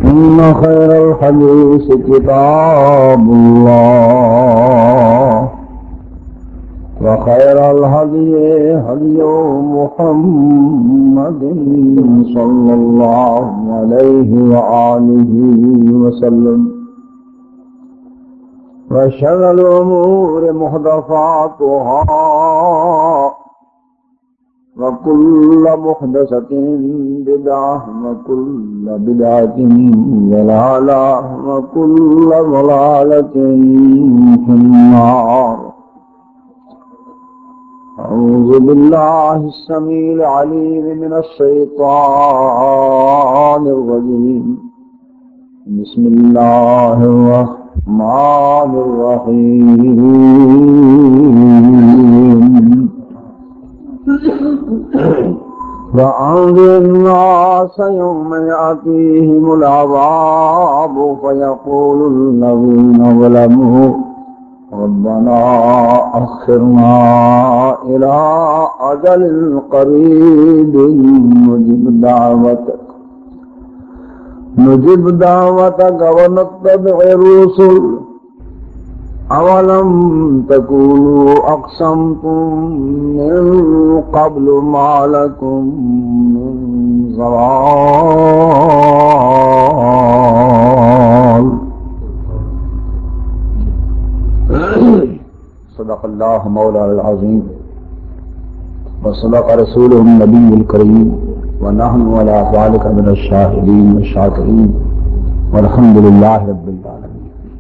إن خير الحديث كتاب الله وخير الهدي هدي محمد صلى الله عليه وآله وسلم وشر الأمور محدثاتها وكل محدثة بدعة وكل بدعة ضلالة وكل ضلالة في النار. أعوذ بالله السميع العليم من الشيطان الرجيم. بسم الله الرحمن الرحيم. وأنذر الناس يوم يأتيهم العذاب فيقول الذين ظلموا ربنا أخرنا إلى أجل قريب نجب دعوتك ونتبع الرسل أولم تكونوا أقسمتم من قبل ما لكم من زوال. صدق الله مولانا العظيم وصدق رسوله النبي الكريم ونحن على ذلك من الشاهدين والشاكرين والحمد لله رب العالمين.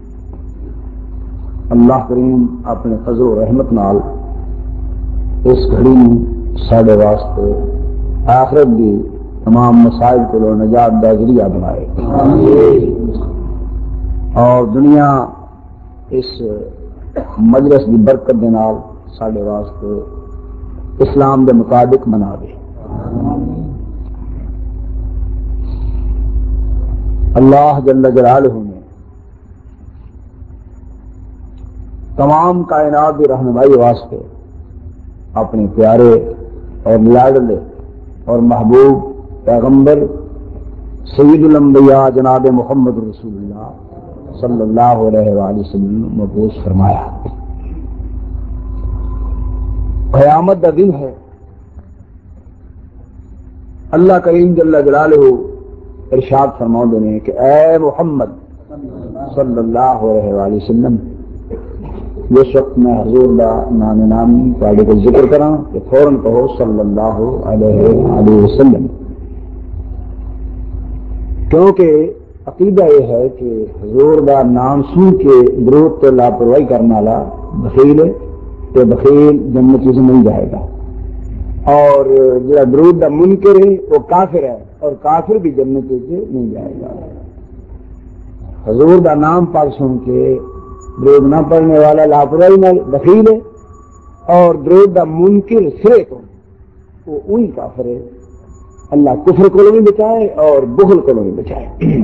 اللہ کریم اپنے فضل و رحمت نال اس گھڑی ساڈے واسطے آخرت دی تمام مسائل کو نجات دا ذریعہ بنائے اور دنیا اس مجلس کی برکت دے نال ساڈے واسطے اسلام دے مطابق بنا دے. اللہ جل جلالہ نے تمام کائنات کی رہنمائی واسطے اپنے پیارے اور لاڈلے اور محبوب پیغمبر سید الانبیاء جناب محمد رسول اللہ صلی اللہ علیہ وآلہ وسلم مبعوث فرمایا. قیامت کا دن ہے. اللہ کریم جل جلالہ ارشاد فرماؤں نے کہ اے محمد صلی اللہ علیہ وآلہ وسلم، جس وقت میں حضور دا نام نامی پاڑی کو ذکر کراں کہ فوراً کہو صلی اللہ علیہ وآلہ وسلم، کیونکہ عقیدہ یہ ہے کہ حضور دا نام سن کے درود تے لاپرواہی کرنے والا بخیل ہے تے بخیل جنت میں نہیں جائے گا، اور جو درود دا منکر ہے وہ کافر ہے اور کافر بھی جنت میں نہیں جائے گا. حضور دا نام پاک سن کے درود نہ پڑھنے والا لاپرواہی نہ بخیل ہے اور درود دا منکر سرے تو وہ وہی کافر ہے. اللہ کفر کو بھی بچائے اور بخل کو بھی بچائے.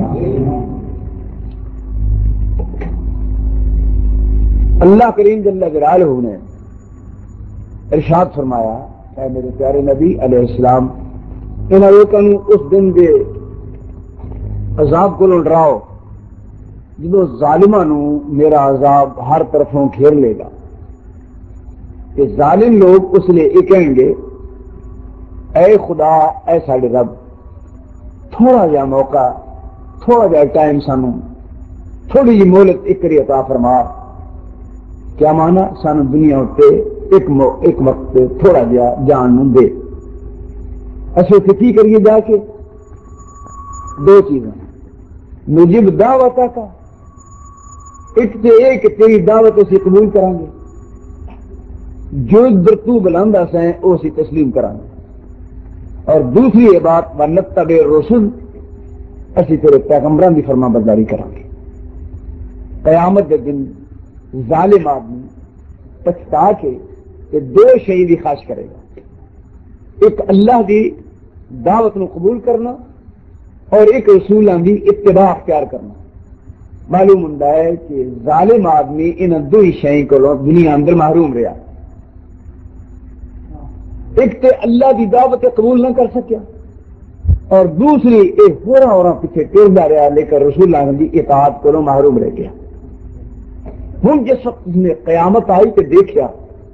اللہ کریم جل جلالہ نے ارشاد فرمایا اے میرے پیارے نبی علیہ السلام، انہاں لوگوں اس دن دے عذاب کو ڈراؤ جدو ظالماں نو میرا عذاب ہر طرفوں گھیر لے گا. کہ ظالم لوگ اس لیے یہ کہیں گے اے خدا اے ساڈے رب تھوڑا جا موقع تھوڑا جا ٹائم سانو تھوڑی جی مہلت ایک کری عطا فرما. کیا مانا؟ سانو دنیا اتنے ایک وقت تھوڑا جا جان نو دے. اصل اتنے کی کریے جا کے دو چیزیں، نجب دعوت کا ایک تے ایک تیری دعوت اسی قبول کریں گے، جو در تو بلند ہیں وہ اسی تسلیم کریں گے، اور دوسری یہ بات ونتبع الرسل اسی تیرے پیغمبران دی فرما برداری کریں گے. قیامت کے دن ظالم آدمی پچھتا کے دو شہید کی خواہش کرے گا، ایک اللہ دی دعوت نو قبول کرنا اور ایک رسولوں کی اتباع اختیار کرنا. معلوم ہوتا ہے کہ ظالم آدمی ان دو ہی شہی کو دنیا اندر محروم رہا. ایک تے اللہ دی دعوت قبول نہ کر سکیا اور دوسری یہ ہورا پیچھے ٹرتا رہا لیکن رسول اللہ کی اطاعت کو محروم رہ گیا. ہوں جس وقت نے قیامت آئی تو دیکھا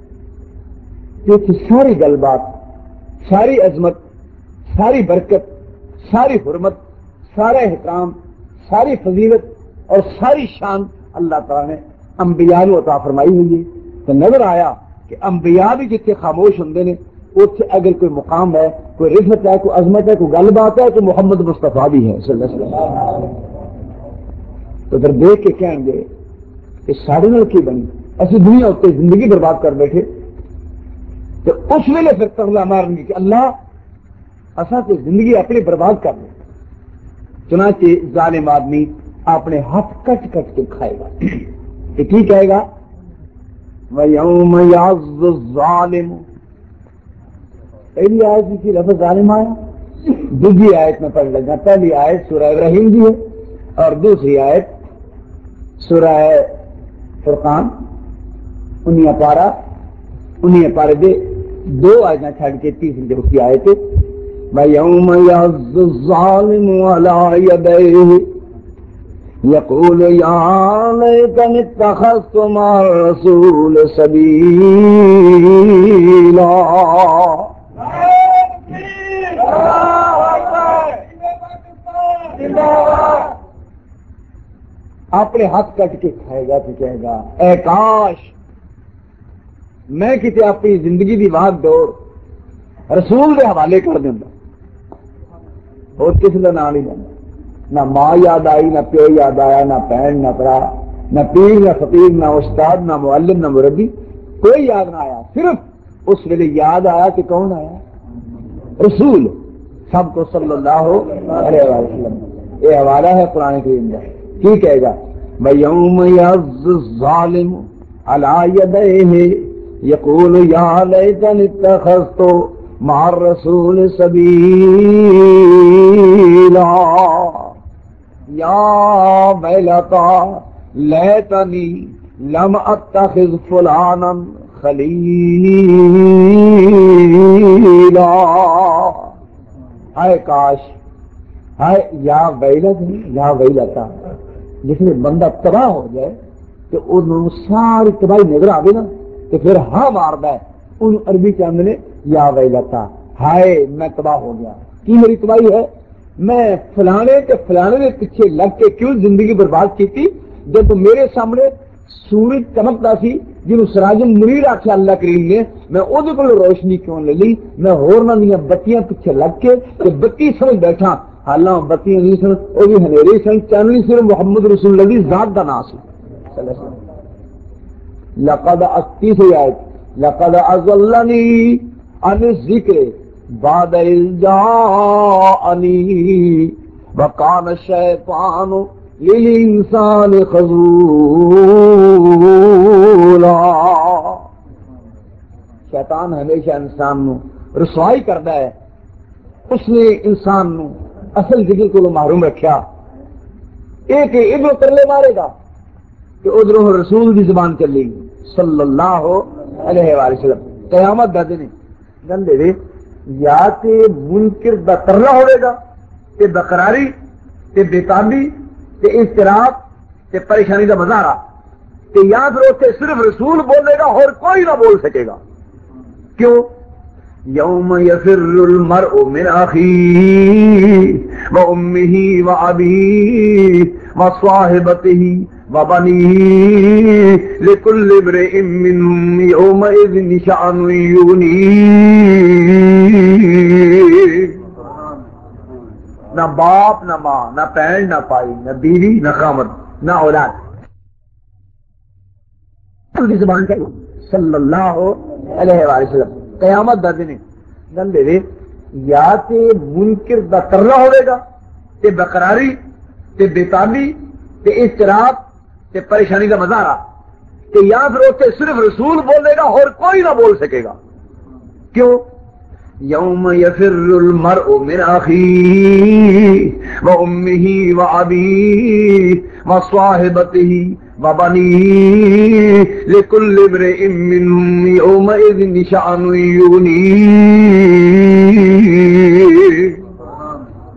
کہ ساری گل بات، ساری عظمت، ساری برکت، ساری حرمت، سارا احترام، ساری فضیلت اور ساری شان اللہ تعالی نے انبیاء کو عطا فرمائی ہوئی ہے. تو نظر آیا کہ انبیاء بھی جتنے خاموش ہوندے نے اتنے اگر کوئی مقام ہے، کوئی رفت ہے، کوئی عظمت ہے، کوئی گل بات ہے تو محمد مصطفیٰ بھی ہے صلی اللہ علیہ وسلم. تو پھر دیکھ کے کہیں گے کہ سارے نال کی بنی، اسی دنیا اتنے زندگی برباد کر بیٹھے. تو اس ویلے پھر تغلا مارن گے کہ اللہ اصا تو زندگی اپنی برباد کر لیں. چنانچہ ظالم آدمی اپنے ہاتھ کٹ کٹ کے کھائے گا. کہ کی کہے گا؟ وَيَوْمَ يَعَضُّ الظَّالِمُ. پہلی آیت کی لفظ ظالم آیا، دوسری آیت میں پڑھ لگا. پہلی آیت سورہ ابراہیم کی ہے اور دوسری آیت سورہ فرقان 19 پارہ 19 پارے دے 2 آیتیں چھڑ کے تیسری جو کی آیت ہے وَيَوْمَ يَعَضُّ الظَّالِمُ عَلَىٰ يَدَيْهِ يَقُولُ يَا لَيْتَنِي اتَّخَذْتُ مَعَ الرَّسُولِ سَبِيلًا. اپنے ہاتھ کٹ کے کھائے گا تو کہے گا اے کاش میں کتے اپنی زندگی دی بھاگ دوڑ رسول دے حوالے کر دینا. اور کسی کا نام نہیں لینا. نہ ماں یاد آئی، نہ پیو یاد آیا، نہ بہن، نہ برا، نہ پیر، نہ فقیر، نہ استاد، نہ معلم، نہ مربی، کوئی یاد نہ آیا. صرف اس ویلے یاد آیا کہ کون آیا؟ رسول سب کو صلی اللہ علیہ وسلم. یہ حوالہ ہے قرآن کریم کا. کی کہے گا؟ وَيَوْمَ يَعَضُّ الظَّالِمُ عَلَىٰ يَدَيْهِ يَقُولُ يَا لَيْتَنِي اتَّخَذْتُ مَعَ الرَّسُولِ سَبِيلًا. يَا وَيْلَتَىٰ لَيْتَنِي لَمْ أَتَّخِذْ فُلَانًا خَلِيلًا. ہائے کاش، ہائے یا ویلت نہیں، یا ویلتا. جس میں بندہ تباہ ہو جائے تو انہوں ساری تباہی نظر آئے نا تو پھر ہاں ماردا ہے. ان عربی کے اندر یا ویلتا، ہائے میں تباہ ہو گیا. کی میری تباہی ہے؟ میں فلانے کے پیچھے لگ کے کیوں زندگی برباد کی تھی جب میرے سامنے سورج چمکتا سی جنہوں سراج منیر آخیا اللہ کریم نے. میں وہ روشنی کیوں لے لی؟ میں ہورنا دیا بتیاں پیچھے لگ کے بتی سمجھ بیٹھا. حالانکہ بتیاں نہیں سن، وہ بھی ہنیرے سن. چاننی صرف محمد رسول اللہ کی ذات کا نام سی. لقد 38 آیت لقد اضلنی عن الذکر بعد اذ جاءنی وکان الشیطان للانسان خذولا. شیطان ہمیشہ انسان نو رسوائی کرتا ہے. اس نے انسان نو اصل ذکر کو محروم رکھیا. ایک ادھر ترلے مارے گا کہ ادھروں رسول کی زبان چلے گی صلی اللہ علیہ وآلہ وسلم. قیامت دا دن گندے یا تے منکر دا ترلا ہوئے گا تے بقراری تے بےتابی تے اضطراب تے پریشانی دا مظاہرہ تے یا پھر اسے صرف رسول بولے گا اور کوئی نہ بول سکے گا. کیوں؟ یوم یفر المرء من اخیہ وامہ وابیہ وصاحبتہ وبنیہ لکل امرئ منہم یومئذ شأن یغنیہ. نہ باپ، نہ ماں، نہ بہن، نہ بھائی، نہ بیوی، نہ خامد، نہ اولاد. زبان کا صلی اللہ علیہ وآلہ وسلم. قیامت دا دن گندے دے یا تے منکر دا ترلا ہوئے گا تے بقراری تے بےتابی تے اضطراب تے پریشانی دا مظاہرہ تے یا پھر اسے صرف رسول بولے گا اور کوئی نہ بول سکے گا. کیوں؟ یوم یفر المرء من اخیہ وامہ وابیہ وصاحبتہ وبنیہ لکل امرئ منہم یومئذ شأن یغنیہ.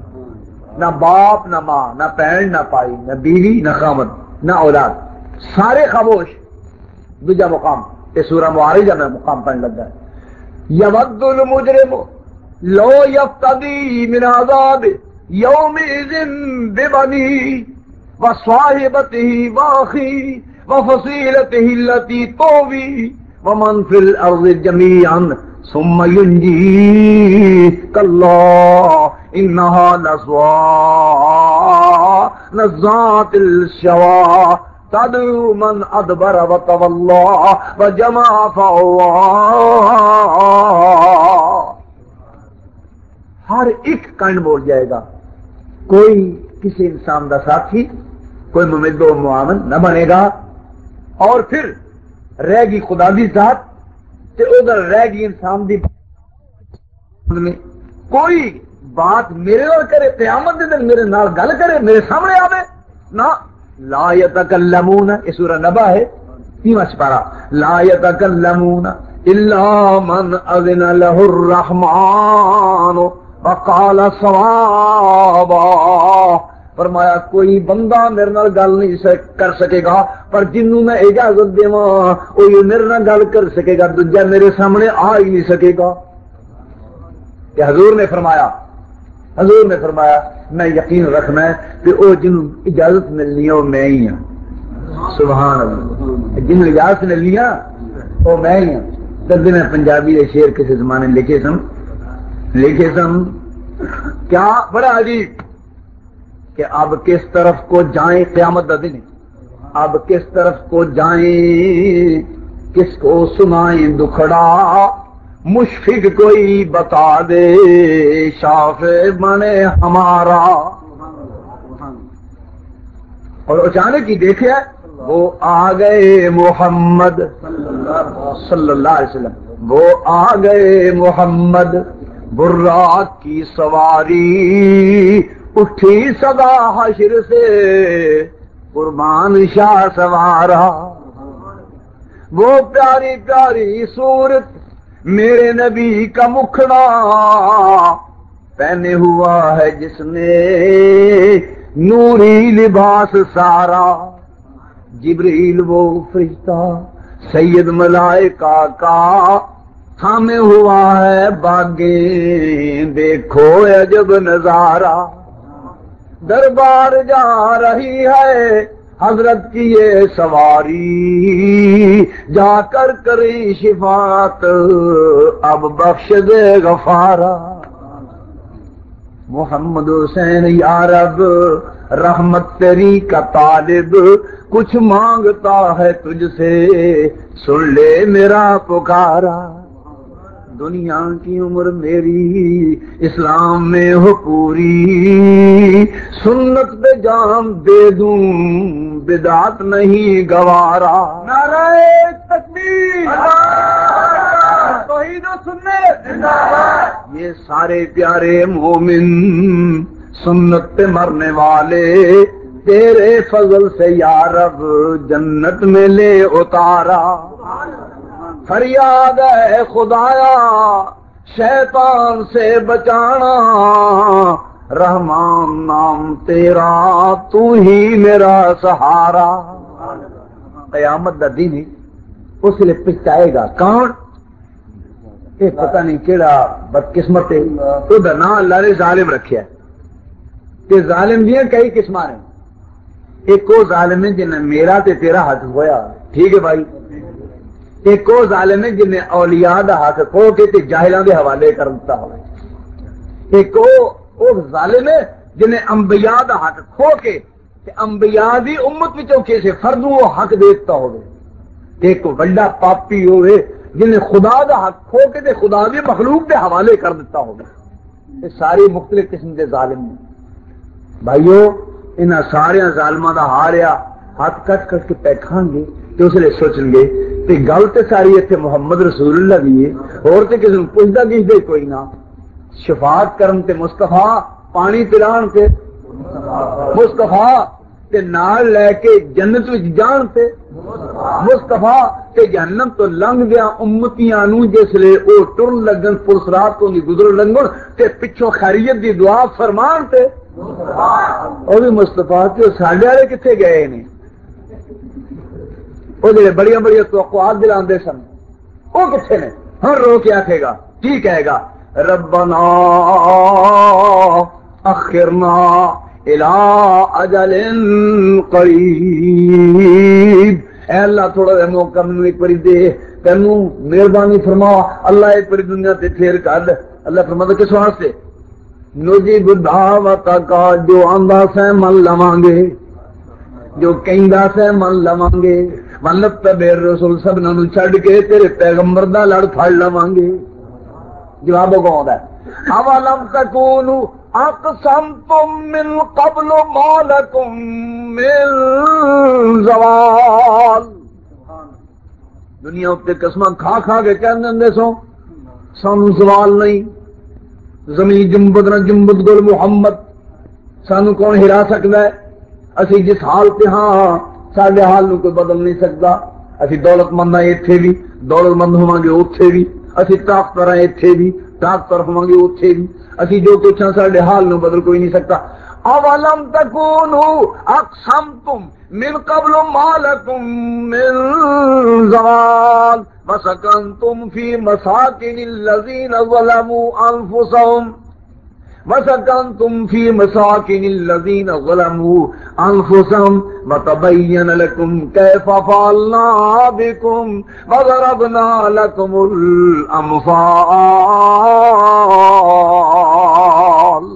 نہ باپ نہ ماں نہ بہن نہ بھائی نہ بیوی نہ خامد نہ اولاد، سارے خاموش. دوجا مقام یہ سورہ معارجہ میں مقام پڑھنے لگا ہے. یود المجرم لو یفتدی من عذاب یومئذ ببنیہ وصاحبتہ واخیہ وفصیلتہ التی تؤویہ ومن فی الارض جمیعا ثم ینجیہ کلا انہا لظوا نزاعۃ الشوا تدعو من ادبر وتولی وجمع فاوعی. ہر ایک کن بول جائے گا، کوئی کسی انسان دا ساتھی، کوئی ممد و معاون نہ بنے گا. اور پھر رہ گی خدا دی ذات تے ادھر رہ گی انسان دی. کوئی بات میرے نال کرے قیامت دے دن میرے نال گل کرے میرے سامنے آوے نہ. لا یتکلمون، یہ سورہ نبا ہے 3واں سپارہ. لا یتکلمون الا من اذن له الرحمن وقال صوابا. فرمایا کوئی بندہ میرے نال گل نہیں کر سکے گا، پر جنوں میں اجازت دیواں وہی میرے نال گل کر سکے گا، دوجا میرے سامنے آ ہی نہیں سکے گا. کہ حضور نے فرمایا میں یقین رکھنا ہے کہ وہ جنوں اجازت ملنی ہے وہ میں ہی ہوں. سبحان اللہ. جنوں اجازت ملنی ہے وہ میں ہی ہوں. دردے میں پنجابی کے شعر کسی زمانے لکھے سن کیا بڑا عجیب کہ اب کس طرف کو جائیں، قیامت کا دن، اب کس طرف کو جائیں، کس کو سنائیں دکھڑا، مشفق کوئی بتا دے شافع بنے ہمارا. اور اچانک ہی دیکھے وہ آ گئے محمد صلی اللہ علیہ وسلم، وہ آ گئے محمد براق کی سواری، اٹھی صدا حشر سے قربان شاہ سوارا. وہ پیاری پیاری صورت میرے نبی کا مکھڑا، پہنے ہوا ہے جس نے نوری لباس سارا. جبریل وہ فرشتہ سید ملائکہ کا، تھامے ہوا ہے باغیں دیکھو عجب نظارہ. دربار جا رہی ہے حضرت کی یہ سواری، جا کر کریں شفاعت اب بخش دے غفارا. محمد حسین یا رب رحمت تیری کا طالب، کچھ مانگتا ہے تجھ سے سن لے میرا پکارا. دنیا کی عمر میری اسلام میں ہو پوری، سنت پہ جان دے دوں بدعت نہیں گوارا. نعرہ تکبیر، توحید و سنت زندہ باد. یہ سارے پیارے مومن سنت پہ مرنے والے، تیرے فضل سے یا رب جنت میں لے اتارا. فریاد ہے خدایا شیطان سے بچانا، رحمان نام تیرا تو ہی میرا سہارا. قیامت دا دن اس لیے پچھتائے گا کون؟ یہ پتہ نہیں کیڑا بدقسمت ہے، تو نام اللہ نے ظالم رکھیا ہے. کہ ظالم دیا کئی قسم نے. ایک وہ ظالم ہے جنہیں میرا تے تیرا حق ہویا، ٹھیک ہے بھائی. ایک وہ ظالم ہے جنہیں اولیاء دا حق کھو کے تے جاہلاں دے حوالے کر دیتا ہوئے. ایک وہ ظالم ہے جنہیں انبیاء دا حق کھو کے تے انبیاء دی امت وچوں کسے فرد نوں حق دیتا ہوئے. ایک بڑا پاپی ہوئے جنہیں خدا دا حق کھو کے تے خدا دی مخلوق دے حوالے کر دیتا ہوئے. یہ ساری مختلف قسم دے ظالم ہیں. بھائیو انہاں سارے ظالماں دا ہاریا ہاتھ کٹ کٹ کے پے کھان گے تے اس لیے سوچن گے تے گل تے ساری اتنے محمد رسول اللہ دی ہے، اور تے کسی نوں پوچھدا کسے کوئی نہ. شفاعت کرن تے مصطفیٰ، پانی پلان تے مصطفیٰ، تے نال لے کے جنت وچ جان تے مصطفیٰ، تے جہنم تو لنگ گیا امتیاں نوں جس لے او ٹرن لگن پلسرات کو نہیں گزر لنگن تے پچھوں خیریت دی دعا فرمان تے وہ بھی مستفا کہ ساڈے والے کتنے گئے نے؟ وہ جڑے بڑی بڑی توقعات دلاندے سن وہ کتنے نے؟ ہر رو کے آکھے گا کی کہے گا ربنا اخرنا الى اجل قریب، اے اللہ تھوڑا جہا موقع مینوں ایک باری دے، تینوں مہربانی فرما اللہ ایک باری دنیا تے پھیر کر۔ اللہ فرماتا کس واسطے؟ نجیب دعوتک کا، جو آندا سے من لواں گے، جو کہندا سے من لواں گے، ونتبع الرسول سب نوں چھڈ کے تیرے پیغمبر دا لڑ پھڑ لواں گے۔ جواب کون ہے؟ اولم تکونوا اقسمتم من قبل ما لکم من زوال، دنیا اتنے قسم کھا کھا کے کہندے سو سانو زوال نہیں، زمین جنبت نہ جنبت گل محمد، سانو کون ہرا سکتا ہے؟ اسی جس حال پہ ہاں سارے حال نو کوئی بدل نہیں سکتا۔ اسی دولت مند ہیں اتنے بھی، دولت مند ہوں گے اتنے بھی، اسی طاقتور ہیں اتنے بھی، طاقتور ہوں گے اتنے بھی، اسی جو کچھ ہیں سارے حال نو بدل کوئی نہیں سکتا۔ اولم تکونوا اقسمتم من قبل ما لکم من زوال وسکنتم فی مساکن الذین ظلموا انفسهم وسکنتم فی مساکن الذین ظلموا انفسهم وتبین لکم کیف فعلنا بکم وضربنا لکم الامثال۔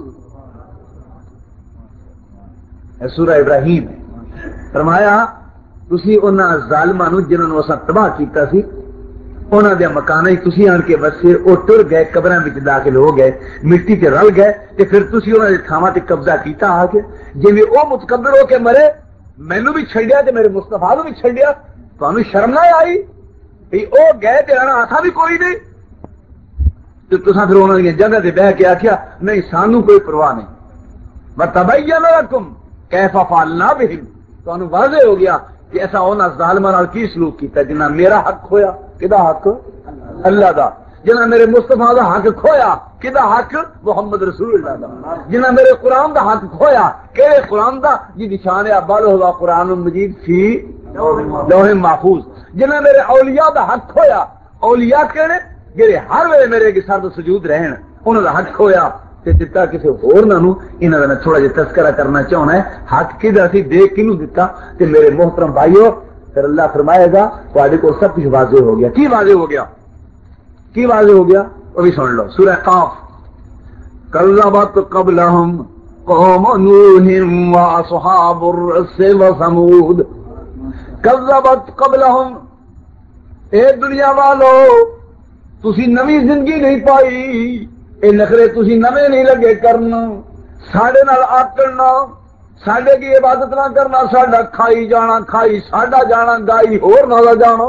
سورہ ابراہیم ہے، فرمایا تسی انہاں ظالماں نوں جنہاں نوں اساں تباہ کیتا سی انہاں دے مکاناں تسی آن کے بسے او ٹر گئے، قبراں وچ داخل ہو گئے، مٹی تے رل گئے، تے پھر تسی انہاں دے تھاواں تے قبضہ کیتا آ کے، جویں او متکبر ہو کے مرے، مینوں بھی چھڈیا تے میرے مصطفیٰ نوں بھی چھڈیا، تانوں شرم نہ آئی کہ او گئے تے آنا آسا بھی کوئی نہیں؟ تے تساں پھر انہاں دی جگہ تے بیٹھ کے آکھیا نہیں سانوں کوئی پرواہ نہیں۔ وتبین لکم کیف فعلنا بہم، تو واضح ہو گیا کہ ایسا ہونا ظالماں نال کی سلوک کیتا، جنہ میرا حق کھویا، کدا حق؟ اللہ دا۔ جنہ میرے مصطفیٰ دا حق کھویا، کدا حق؟ محمد رسول اللہ دا۔ جنہ میرے قرآن دا حق کھویا، کہ قرآن دا جی نشان ہے بل ہوا قرآن مجید فی لوح محفوظ۔ جنہ میرے اولیاء دا حق کھویا، اولیاء کہڑے؟ جڑے ہر ویلے میرے کے سر سجود رہن، انہاں دا حق کھویا تے دتا کسی ہور نہ نو۔ انہاں دا تھوڑا جہا تذکرہ کرنا چاہنا ہے، حق کدا سی دے کینوں دتا؟ تے میرے محترم بھائیو پھر اللہ فرمائے گا تواڈے کو سب کچھ واضح ہو گیا۔ کی واضح ہو گیا؟ کی واضح ہو گیا؟ وہ بھی سن لو، سورہ قاف۔ کذبت قبلہم قوم نوح واصحاب الرس وثمود، کذبت قبلہم، اے دنیا والو تسی نوی زندگی نہیں پائی، اے نخرے تسی نویں نہیں لگے کرنا، ساڈے نال آکڑنا، ساڈے کی عبادت نہ کرنا، ساڈا کھائی جانا، کھائی ساڈا جانا، گائی ہور نہ جانا،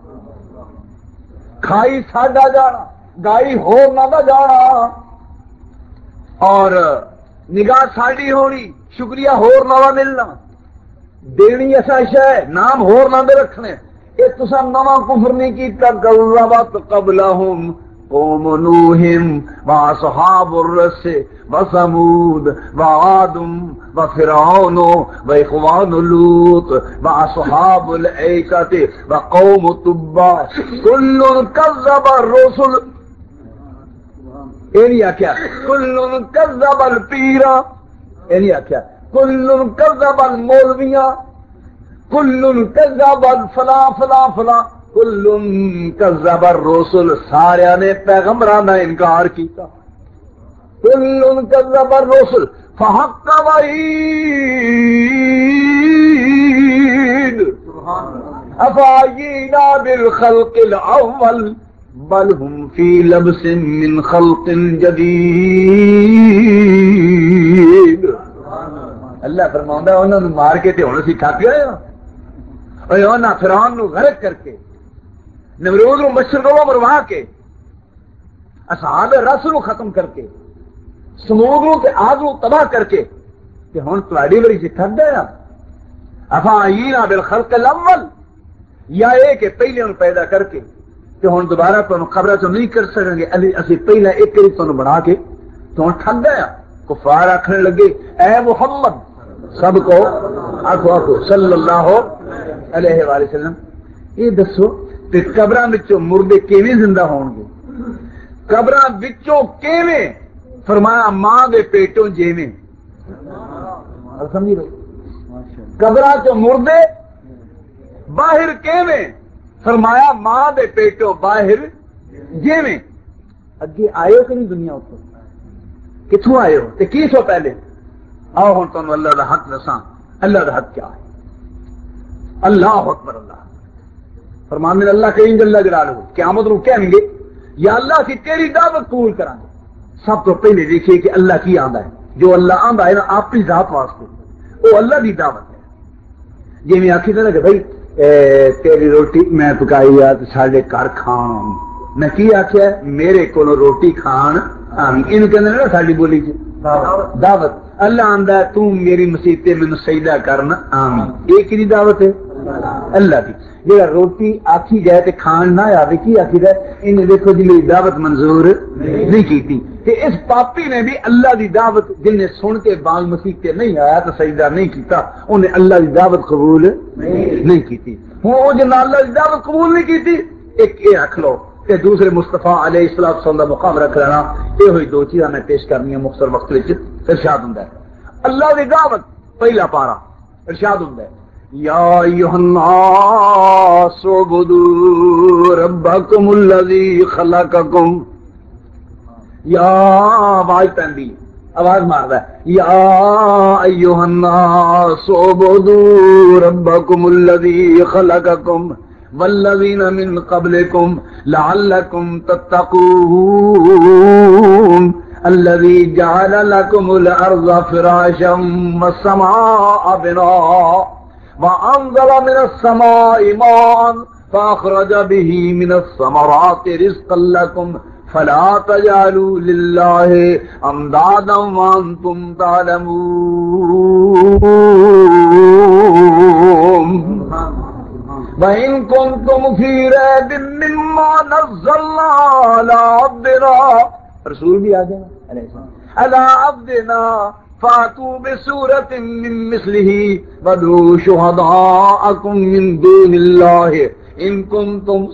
کھائی ساڈا جانا، گائی ہور نہ جانا، اور نگاہ ساڈی ہونی، شکریہ ہور نہ ملنا، دینی ایسا شے نام ہور نہ دے رکھنے، اے تساں نواں کفر نہیں کیتا۔ کذبت قبلہم قوم نوح واصحاب الرس وثمود وعاد وفرعون واخوان لوط واصحاب الایکۃ وقوم تبع کل کذب الرسل، یہ آخیا کل کذب الپیرا، یہ آخیا کل کذب المولویاں، کل کذب فلاں فلاں فلاں، کل کذب الرسل، سارے نے پیغمبراں دا انکار کیتا، کل کذب الرسل فحق وعید افعینا بالخلق الاول بل هم فی لبس من خلق جدید۔ اللہ فرماؤندا انہاں نوں مار کے تے ہن اسی تھک گئے ہاں، اوے انہاں فرعون نوں غرق کر کے، نمرود نو مشرق و مروا کے، اصحاب رس نو ختم کر کے، سمود نو تے عاد نو تباہ کر کے، تے ہن تواڈی واری جی تھک گئے ہاں۔ افعینا بالخلق الاول، یا اے کہ پہلے نو پیدا کر کے تے ہن دوبارہ تانوں قبراں چوں نہیں کر سکیں گے، اسی پہلا ایک کری تانوں بنا کے تو ہن تھک گئے ہاں۔ کفار آخنے لگے اے محمد، سب کو آخو آخو صلی اللہ علیہ وآلہ وسلم، یہ دسو تے قبراں وچوں مردے کیویں زندہ ہون گے؟ قبراں وچوں کیویں؟ فرمایا ماں دے پیٹوں جیویں. سمجھ رہے؟ قبراں چوں مردے باہر کیویں؟ فرمایا ماں دے پیٹوں باہر جیویں. اگے آئے ہو کہ نہیں دنیا اتنے؟ کتوں آئے ہو تے کی سو پہلے؟ آؤ ہوں تمہیں اللہ دا حق دساں. اللہ دا حق کیا ہے؟ اللہ اکبر. اللہ فرمان میں اللہ کریم جل جلالہ قیامت نو کہیں گے یا اللہ اسی تیری دعوت قبول کریں گے. سب تو پہلے دیکھیے کہ اللہ کی آندا ہے. جو اللہ آندا ہے نا اپنی ذات واسطے وہ اللہ دی دعوت ہے. جی میں آخی تھا کہ بھائی تیری روٹی میں پکائی ہے تو سارے گھر کھان. میں کی آخیا میرے کو روٹی کھان آمین. یہ کہتے ہیں نا ساری بولی چ دعوت. اللہ آندا ہے تو میری مسیح مینوں سجدہ کرنا آمین. یہ کی دعوت ہے؟ اللہ کی. جہاں روٹی آخی جائے تو کھان نہ آئے کی آخی جائے انہیں دیکھو جی میری دعوت منظور نہیں کی. اس پاپی نے بھی اللہ دی دعوت جن نے سن کے بال مسیح نہیں آیا تو سجدہ نہیں کیتا انہیں اللہ دی دعوت قبول نہیں کی. ہوں وہ جن اللہ دی دعوت قبول نہیں کی ایک یہ رکھ لو کہ دوسرے مصطفیٰ علیہ السلام کا مقام رکھ لینا. یہ ہوئی دو چیزاں میں پیش کرنی ہے مختصر وقت میں. ارشاد ہوں اللہ دی دعوت پہلا پارا ارشاد ہوں یا ایھا الناس اعبدوا ربکم الذی خلقکم. یا آواز پہنی آواز ماردا ہے یا ایھا الناس اعبدوا ربکم الذی خلقکم والذین من قبلکم لعلکم تتقون الذی جعل لکم الارض فراشا والسماء بناء وانزل من السماء ماء فاخرج به من الثمرات رزقا لکم فلا تجعلوا للہ اندادا وانتم تعلمون وَإِن كُنتُمْ فِي رَيْبٍ مِّمَّا نَزَّلْنَا عَلَىٰ عَبْدِنَا رسول بھی آ گیا عَلَىٰ عَبْدِنَا فَأْتُوا بِسُورَةٍ مِّن مِّثْلِهِ وَادْعُوا شُهَدَاءَكُم مِّن دُونِ اللَّهِ إِن كُنتُمْ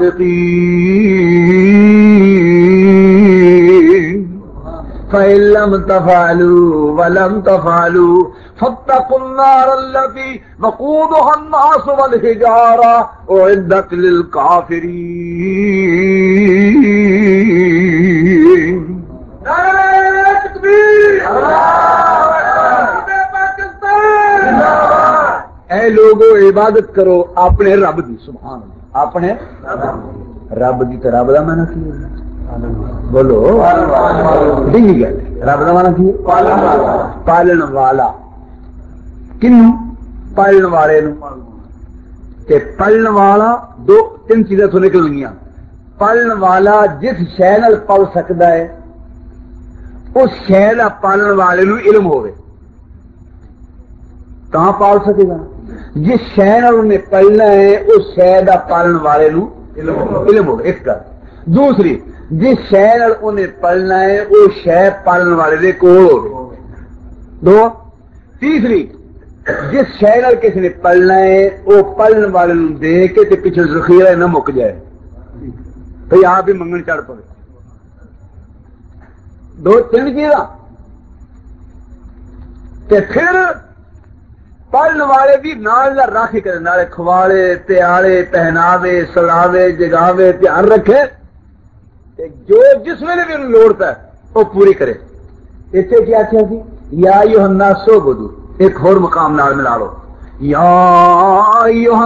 صَادِقِينَ فَإِن لَّمْ تَفْعَلُوا وَلَمْ تَفْعَلُوا فَاتَّقُوا النَّارَ الَّتِي وَقُودُهَا النَّاسُ وَالْحِجَارَةُ أُعِدَّتْ لِلْكَافِرِينَ. نعرہ تکبیر! اے لوگوں عبادت کرو اپنے رب دی. سبحان اللہ. اپنے رب دی تو رب دا معنی کی ہے؟ بولو ٹھیک ہے. رب دا معنی کی ہے؟ پالن والا. کنوں؟ پالن والے نو. تے پالن والا دو تین چیزیں تو نکل گیا. پالن والا جس شے نال پل سکتا ہے اس شے دا پالن والے نو علم ہوئے کہاں پال سکے گا. جس شے نال انہیں پلنا ہے اس شے دا پالن والے نو علم ہوئے. اس کا دوسری جس شے نال انہیں پلنا ہے وہ شے پالن والے دے کول ہوئے. دو. تیسری جس شے نال کسی نے پلنا ہے وہ پلن والے نو دے کے تے پیچھے ذخیرہ نہ مک جائے بھئی آپ ہی منگن چڑھ پڑے. دو تین چیزاں. تے پھر پڑھن والے بھی نال راکھی کرے نالے کھوالے پیالے پہناوے سلاوے جگاوے دھیان رکھے جو جس ویلے بھی انہوں لوڑتا ہے وہ پوری کرے. اتنے کیا کیا تھی یا ایھا الناس اعبدوا. ایک اور مقام نال ملا لو یا ایھا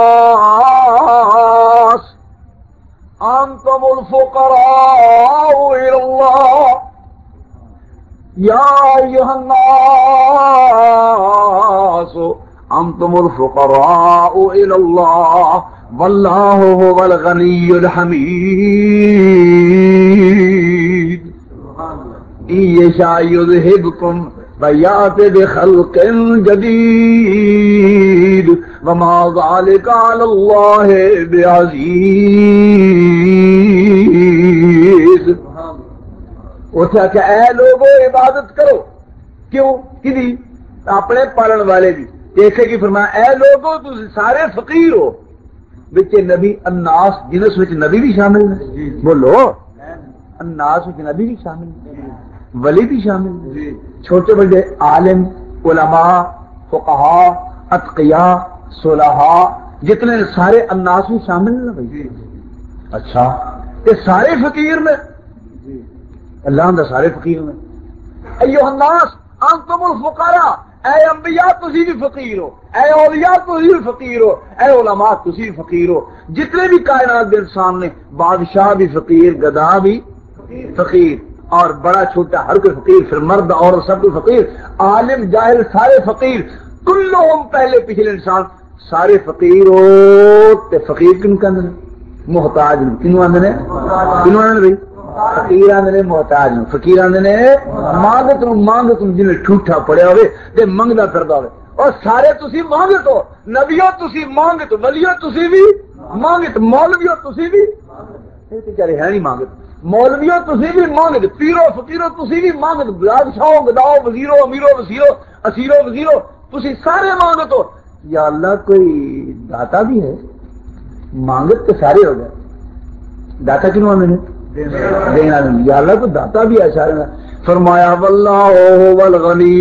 الناس انتم الفقراء الى اللہ. یا ایھا الناس انتم الفقراء الى اللہ واللہ هو الغنی الحمید. ان یشاء یذھبکم ویأت بخلق جدید وما ذلک علی اللہ بعزیز. اتنے آخیا اے لوگو عبادت کرو. کیوں؟ کدی؟ اپنے پالن والے دی. ایسے کی فرمایا اے لوگو تم سارے فقیر ہو. بچ نبی الناس جنس وچ نبی بھی شامل نے. بولو الناس وچ نبی بھی شامل نے, ولی بھی شامل نے, چھوٹے بڑے عالم علماء فقہاء اتقیاء صلحاء جتنے سارے الناس بھی شامل ہیں بھائی. اچھا یہ سارے فقیر نے؟ اللہ دا سارے فقیر نے. ایھا الناس انتم الفقراء, اے انبیاء تسی بھی فقیر ہو, اے اولیاء تسی بھی فقیر ہو, اے علماء تسی بھی فقیر ہو. جتنے بھی کائنات کے انسان نے, بادشاہ بھی فقیر, گدا بھی فقیر, اور بڑا چھوٹا ہر کوئی فقیر, پھر مرد اور سب کوئی فقیر, عالم جاہل سارے فقیر. کلہم پہلے پچھلے انسان سارے فقیر ہو. تے فقیر کن کہندے نے؟ محتاج. کنوں آندے نے؟ کنوں آندے بھائی؟ فقیر آندے نے محتاج. فقیر آندے نے مانگت جن ٹھوٹا پڑیا ہوئے تے منگدا پھردا ہوئے. اور سارے تسی مانگت ہو, نبیوں تسی مانگت, ولیوں تسی بھی مانگت, مولویوں تسی بھی, یہ بیچارے ہے نہیں مانگت, مولویوں تسی بھی مانگت, پیرو فقیروں تسی بھی مانگت, بادشاہوں گداؤ وزیروں امیروں وزیروں اسیروں وزیروں تسی سارے مانگت ہو. یا اللہ کوئی داتا بھی ہے؟ مانگت کے سارے ہو گئے, داتا کنوں آنے دینا نہیں. یا اللہ کوئی داتا بھی ہے سارے. فرمایا واللہ هو الغنی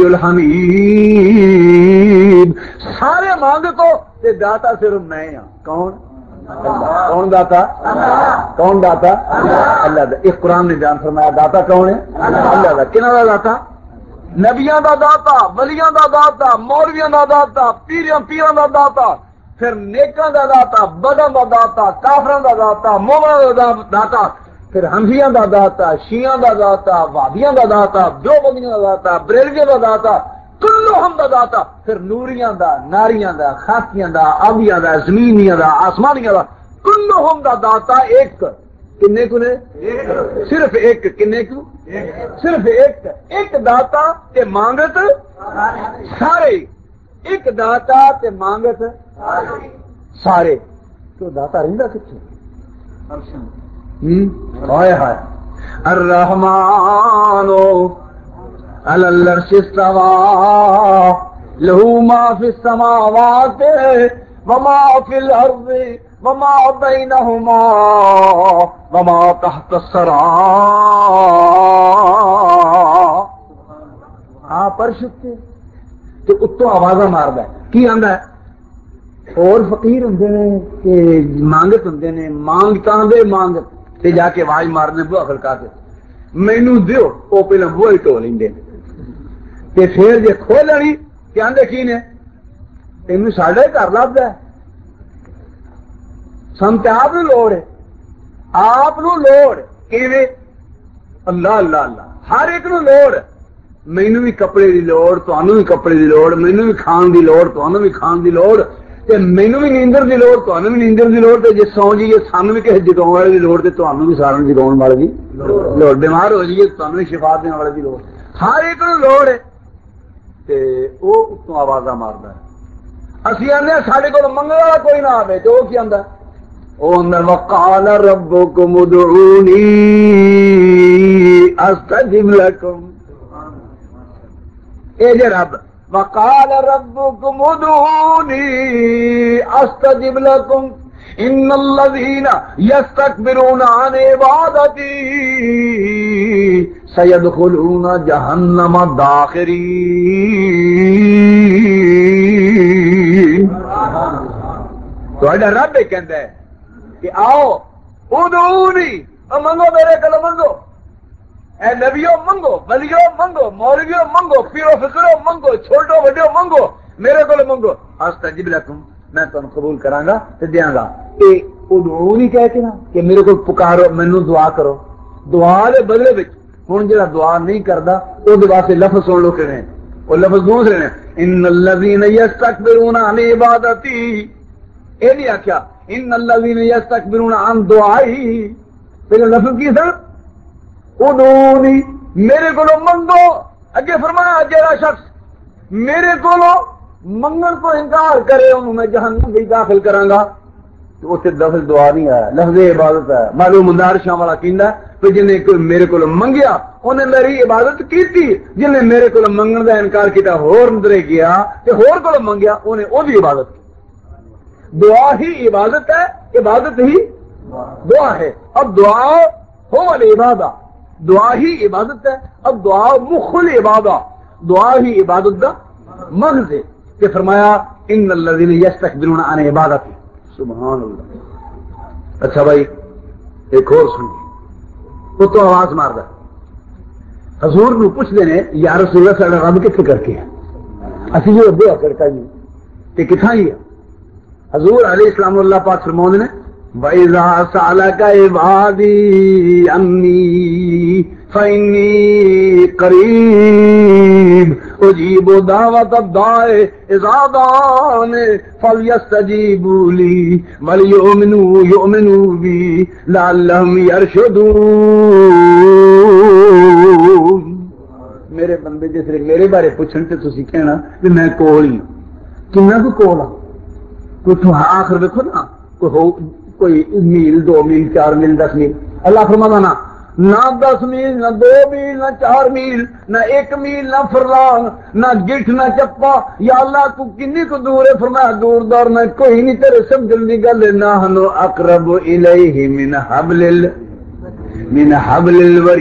الحمید, سارے مانگت ہو تے داتا صرف میں ہاں. کون؟ اللہ. کون داتا؟ کون داتا؟ اللہ دا. اس قرآن نے بیان فرمایا داتا کون ہے؟ اللہ دا. کنہاں دا داتا؟ نبیاں دا داتا, ولیاں دا داتا, مولویاں دا داتا, پیراں دا داتا, پھر نیکاں دا داتا, بداں دا داتا, کافراں دا داتا, مومناں دا داتا, پھر حنفیاں دا داتا, شیعاں دا داتا, وہابیاں دا داتا, دیوبندیاں دا داتا, بریلویاں دا داتا, کلہم دا داتا, پھر نوریاں دا, ناریاں دا, خاکیاں دا, آبیاں دا, زمینیاں دا, آسمانیاں دا, کلہم دا داتا ایک. کنے کو نے؟ صرف ایک. کنے کو؟ صرف ایک. ایک داتا تے مانگت سارے. ایک داتا تے مانگت سارے. تو داتا رہندا کتنے؟ ہائے ہائے. الرحمن علی العرش استوى له ما في السماوات وما في الارض وما بينهما وما تحت الثرى. پر شکتے تو اتوں آوازاں ماردا ہے. کی آندا ہے؟ اور فقیر ہوندے نے کہ مانگت ہوندے نے, مانگتاں دے مانگت تے جا کے آواز مارنے بوا کھڑکا کے مینوں دیو, او پہلا بوا ہی ٹو لیندے تے پھر جے کھولنی تے آندے کی نے تینوں ساڈا ہی گھر لبدا ہے, سن تے آپ نوں لوڑ ہے, آپ نوں لوڑ کیویں؟ اللہ اللہ اللہ. ہر ایک نوں لوڑ. مینوں بھی کپڑے دی لوڑ, تانوں بھی کپڑے دی لوڑ, مینوں بھی کھان دی لوڑ, تانوں بھی کھان دی لوڑ, تے مینوں بھی نیندر دی لوڑ, تانوں بھی نیندر دی لوڑ, تے جے سو جائیے سانوں بھی کسے جگاؤن والے دی لوڑ, تے تانوں بھی سارے جگاؤن والے دی لوڑ. بیمار ہو جائیے تانوں بھی شفا دین والے دی لوڑ. ہر ایک نوں لوڑ ہے تے او اتوں آوازاں ماردا ہے. اسی آنے ساڈے کول منگن والا کوئی نہ آوے تے او کی آندا؟ او اندر وقال ربکم ادعونی استجب لکم. اے جے رب وقال ربکم ادعونی استجب لکم ان الذین یستکبرون عن عبادتی سیدخلون جہنم داخرین. تہاڈا رب کہندا ہے کہ آؤ ادعونی, منگو میرے کولوں منگو, اے نبیوں منگو, ولیوں منگو, مولویوں منگو, پیرو فقیروں منگو, چھوٹو وڈیو منگو, میرے کو منگو. استجب لکم, میں تمہیں قبول کراں گا تے دیاں گا. اے ادعونی کہہ کے نا کہ میرے کو پکارو, مینوں دعا کرو. دعا دے بدلے وچ ہن جڑا دعا نہیں کردا او دے واسطے لفظ سن لو کہنے, او لفظ دوسرے نے ان الذین یستکبرون عن عبادتی. اے نہیں آکھیا ان الذین یستکبرون عن دعائی. پہلے لفظ کی سن ادعونی, میرے کو منگو. اگے فرمایا جڑا شخص میرے کو منگن کو انکار کرے انہوں میں جہنم بھی داخل کراں گا. تو اتنے لفظ دعا نہیں آیا، لفظ عبادت ہے. معلوم مندارشاں والا کہندا کہ جنہیں کوئی میرے کو منگیا انہیں میری عبادت کی، جنہیں میرے کو منگن کا انکار کیا ہور اندرے گیا تے ہور کو منگیا انہیں وہ بھی عبادت کی. دعا ہی عبادت ہے، عبادت ہی دعا ہے. اب دعا ہو العبادہ، دعا ہی عبادت ہے. اب دعا مخل عبادہ، دعا ہی عبادت دا مغز ہے. کہ فرمایا ان الذین یستکبرون عن عبادتی، سبحان اللہ. اچھا بھائی ایک اور سنیے، وہ تو آواز ماردا حضور نو پوچھ دینے یا رسول اللہ صلی اللہ علیہ وسلم کتنے کر کے ہیں اسی جو ابو کرتا جی تے کتھاں ہی ہے. حضور علیہ السلام اللہ پاک فرماؤندے نے وَإِذَا سَأَلَكَ عِبَادِي عَنِّي فَإِنِّي قَرِيبٌ أُجِيبُ دَعْوَةَ الدَّاعِ إِذَا دَعَانِ فَلْيَسْتَجِيبُوا لِي وَلْيُؤْمِنُوا بِي لَعَلَّهُمْ يَرْشُدُونَ. میرے بندے جس نے میرے بارے پوچھن تے تسی کہنا کہ میں کول ہی کنا کو کول ہاں. کوئی تو آخر دیکھو نا کوئی میل 2 میل 4 میل 10 میل. اللہ فرماتا نا نہ 10 میل نہ 2 میل نہ 4 میل نہ 1 میل نہ فرلانگ نہ گٹھ نہ چپا. یا اللہ تو کنی کو دور ہے؟ فرمایا دور دور میں کوئی نہیں تیرے سمجھن دی گل. نحن اقرب الیہ من حبل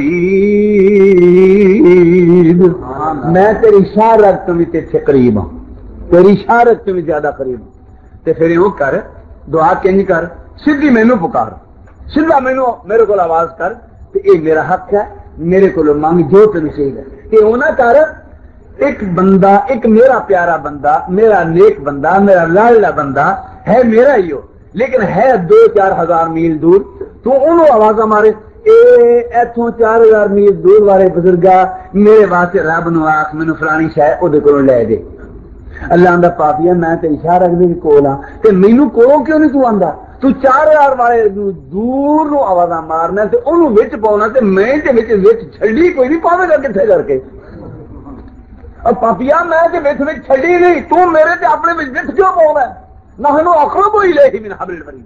الورید. میں تیری شارت تمہیں تے قریب ہوں، تیری شارت تمہیں زیادہ قریب ہوں. تے پھر یوں کر دعا کنج کر سیدھی مینوں پکار، سیدھا مینوں میرے کو آواز کر تے اے میرا حق ہے، میرے کو مانگ جو تمہیں چاہیے. تے او نہ کر ایک بندہ، ایک میرا پیارا بندہ، میرا نیک بندہ، میرا لاڈلا بندہ ہے میرا ہی ہو لیکن ہے 2-4 ہزار میل دور، تو انہوں آواز مارے اے ایتھوں 4000 میل دور والے بزرگا میرے واسطے رب نو آخ مینوں فلانی شے او دے کولوں لے دے. اللہ دا پاپیا میں تے اشارہ رکھدے کول ہاں تے مینوں کولوں کیوں نہیں تو آندا؟ تو 4000 والے دور نو آوازاں مارنا تے اونوں وچ پاونا تے میں تے وچ چھڑی کوئی نہیں پاوے گا کتھے کر کے. اور پاپیا میں تے وچ چھڑی نہیں، تو میرے تے اپنے وچ کیوں پاونا؟ نحن اقرب الیہ من حبل الورید.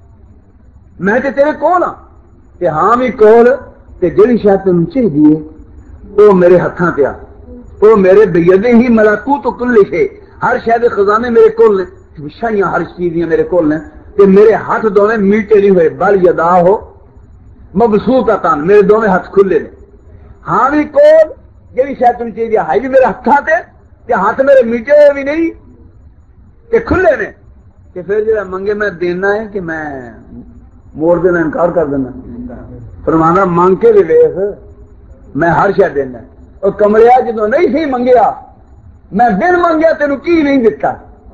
میں تے تیرے کول ہاں تے ہاں بھی کول تے جڑی شے تینوں چاہیے او میرے ہتھاں تے آ، او میرے بیدے ہی ملکوت کل شے. ہر شے دے خزانے میرے کول نے، شاہیاں ہر چیز دیاں میرے کول نے تے میرے ہاتھ دوویں میٹے نہیں ہوئے بل یدا ہو مبسوطتان، میرے دوویں ہاتھ کھلے نے. ہاں بھی کول جڑی شے تینوں چاہیے ہے بھی میرے ہتھاں تے ہاتھ میرے میٹے ہوئے بھی نہیں تے کھلے نے. کہ پھر جڑا منگے میں دینا ہے کہ میں موڑ دینا انکار کر دینا؟ فرمانا مانگ کے بھی ویخ میں ہر شے دینا. اور کمریا جدو نہیں سی منگیا میں بن منگیا تینوں کی نہیں دتا،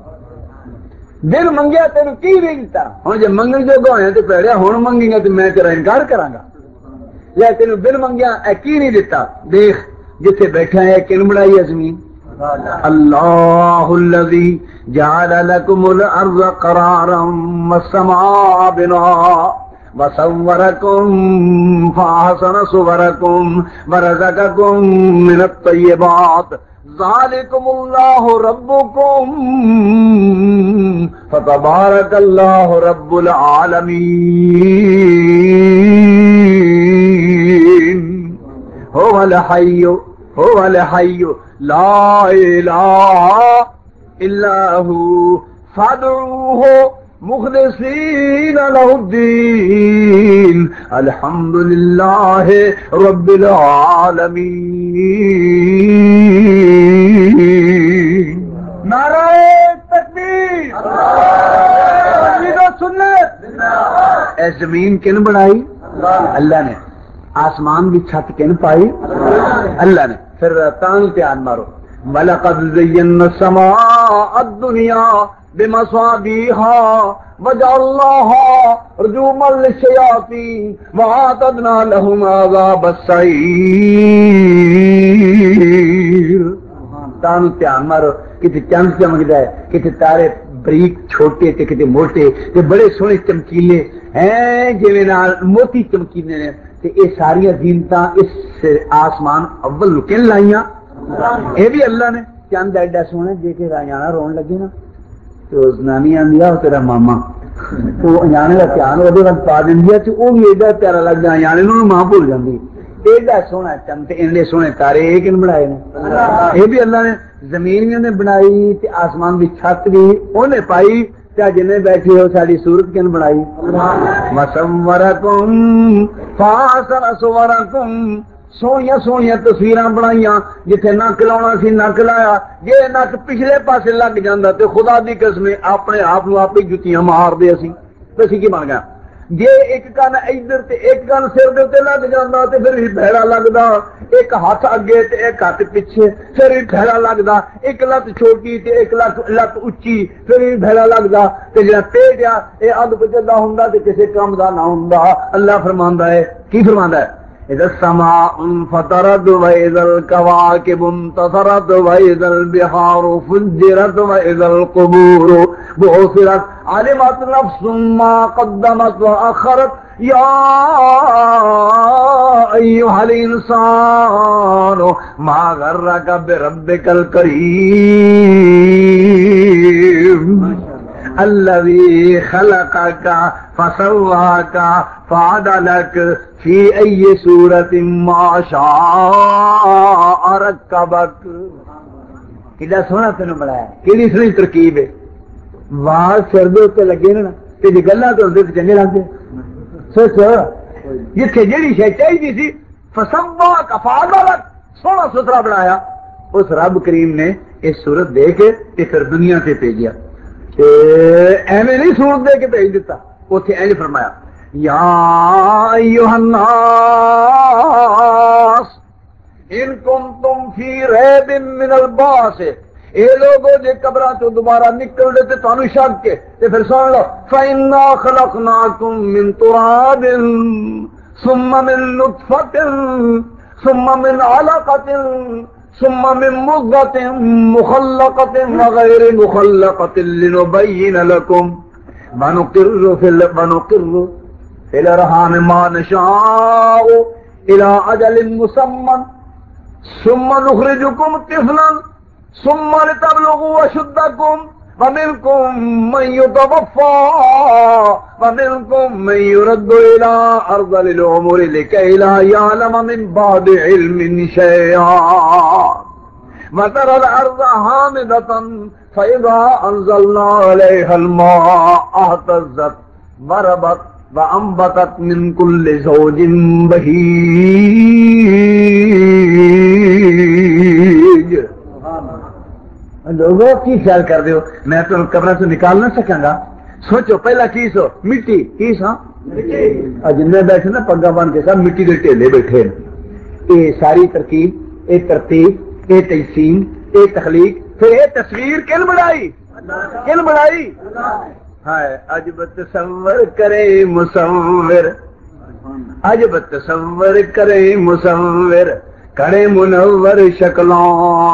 بن منگیا تینوں کی نہیں دتا. ہوں جی منگن جو گویا تو پیڑیا ہوں منگی گا تو میں تیرا انکار کرا گا. یا تینوں بن منگیا اے کی نہیں دتا. دیکھ جتھے بیٹھا ہے کن بڑائی ہے زمین؟ اللہ الذی جعل لکم الارض قرارا والسماء بناء وصورکم فاحسن صورکم ورزقکم من الطیبات ذالکم اللہ ربکم فتبارک اللہ رب العالمین. هو الحی لا الہ الا هو فادعوه مخلصین لہ الدین الحمد للہ رب العالمین. نعرہ تکبیر، سنت. اے زمین کن بنائی؟ اللہ نے. آسمان کی چھت کن پائی؟ اللہ نے. پھر تان دھیان مارو وَلَقَدْ زَيَّنَّا السَّمَاءَ الدُّنْيَا بِمَصَابِيحَا وَجَعَلْنَاهَا رُجُومًا لِلشَّيَاطِينِ وَأَعْتَدْنَا لَهُمْ عَذَابَ السَّعِيرِ. تان دھیان مارو کتے چند چمکدا ہے، کتے تارے بریک چھوٹے تے کتے موٹے تے بڑے سونے چمکیلے ہیں جویں نال موتی چمکینے نے. تے اے ساری زینتاں اس آسمان اول کن لائیاں؟ اے بھی اللہ نے. چند ایڈا سونا جے کے رایانا رون لگے نا تو نانی آندی آ تیرا ماما وہ انجانے کا دھیان وہ پا دینی ہے وہ بھی ایڈا پیارا لگتا انجانے ماں بھول جاتی ایڈا سونا چند ایڈے سونے تارے یہ کن بنائے یہ بھی اللہ نے زمین بھی انہیں بنائی تے آسمان کی چھت بھی انہیں پائی تے جن بیٹھے ہو ساری صورت کن بنائی وصورکم فاحسن صورکم سوہنیاں سوہنیاں تصویراں بنائیاں جتھے نک لاؤنا سی نک لایا جے نک پچھلے پاسے لگ جاندا تے خدا دی قسم اپنے آپ نو آپ ہی جتیاں مار دے اسی تے کی بن گیا جے ایک کان ادھر تے ایک کان سر دے تے لگ جاندا تے پھر بھڑا لگدا ایک ہاتھ اگے تے ایک ہاتھ پیچھے پھر بھڑا لگدا ایک لت چھوٹی تے ایک لت اونچی پھر بھڑا لگدا تے جڑا پیٹ آ اے اد پچدا ہوندا تے کسے کام دا نہ ہوندا اللہ فرماندا ہے کی فرماندا ہے اذا السماء انفطرت واذا الكواكب انتثرت واذا البحار فجرت واذا القبور بعثرت علمت نفس ما قدمت واخرت يا ايها الانسان ما غرك بربك الكريم الذي خلقك فسواك فعدلك في أي سورة ما شاء ركبك کیڑا سونا تینوں بنایا کیڑی سونی ترکیب ہے وال سر دے تے لگے نا تے جی گلاں تے ہوندے تے چنگے لگدے سوچ جتھے جیڑی شے چاہیے سی فسواك فعدلك سونا ستھرا بنایا اس رب کریم نے اس صورت دے کے تے پھر دنیا تے بھیجیا ایویں نہیں صورت دے کے بھیج دیتا اوتھے اینج فرمایا یا ایھا الناس ان کنتم فی ریب من البعث اے لوگوں جے قبراں تو دوبارہ نکل دے تے تانوں شک کے تے پھر سن لو فإنا خلقناکم من تراب ثم من نطفة ثم من علقة ثم من مضغة مخلقة وغير مخلقة لنبين لكم ونقر في الأرحام ما نشاء إلى أجل مسمى ثم نخرجكم طفلا ثم لتبلغوا أشدكم ومنكم من يتوفى ومنكم من يرد إلى أرذل العمر لكي لا يعلم من بعد علم شيئا وترى الأرض هامدة فإذا أنزلنا عليها الماء اهتزت وربت وأنبتت من كل زوج بهيج لوگوں کی خیال کر دیو میں تمہیں قبر سے نکال نہ سکاں گا سوچو پہلا کی سو مٹی کی سا جن بیٹھے نا پگا بن کے سب مٹی کے ٹھیلے بیٹھے یہ ساری ترکیب یہ ترتیب یہ تقسیم یہ تخلیق پھر یہ تصویر کن بنائی ہائے عجب تصور کرے مصور عجب تصور کرے مصور کرے منور شکلوں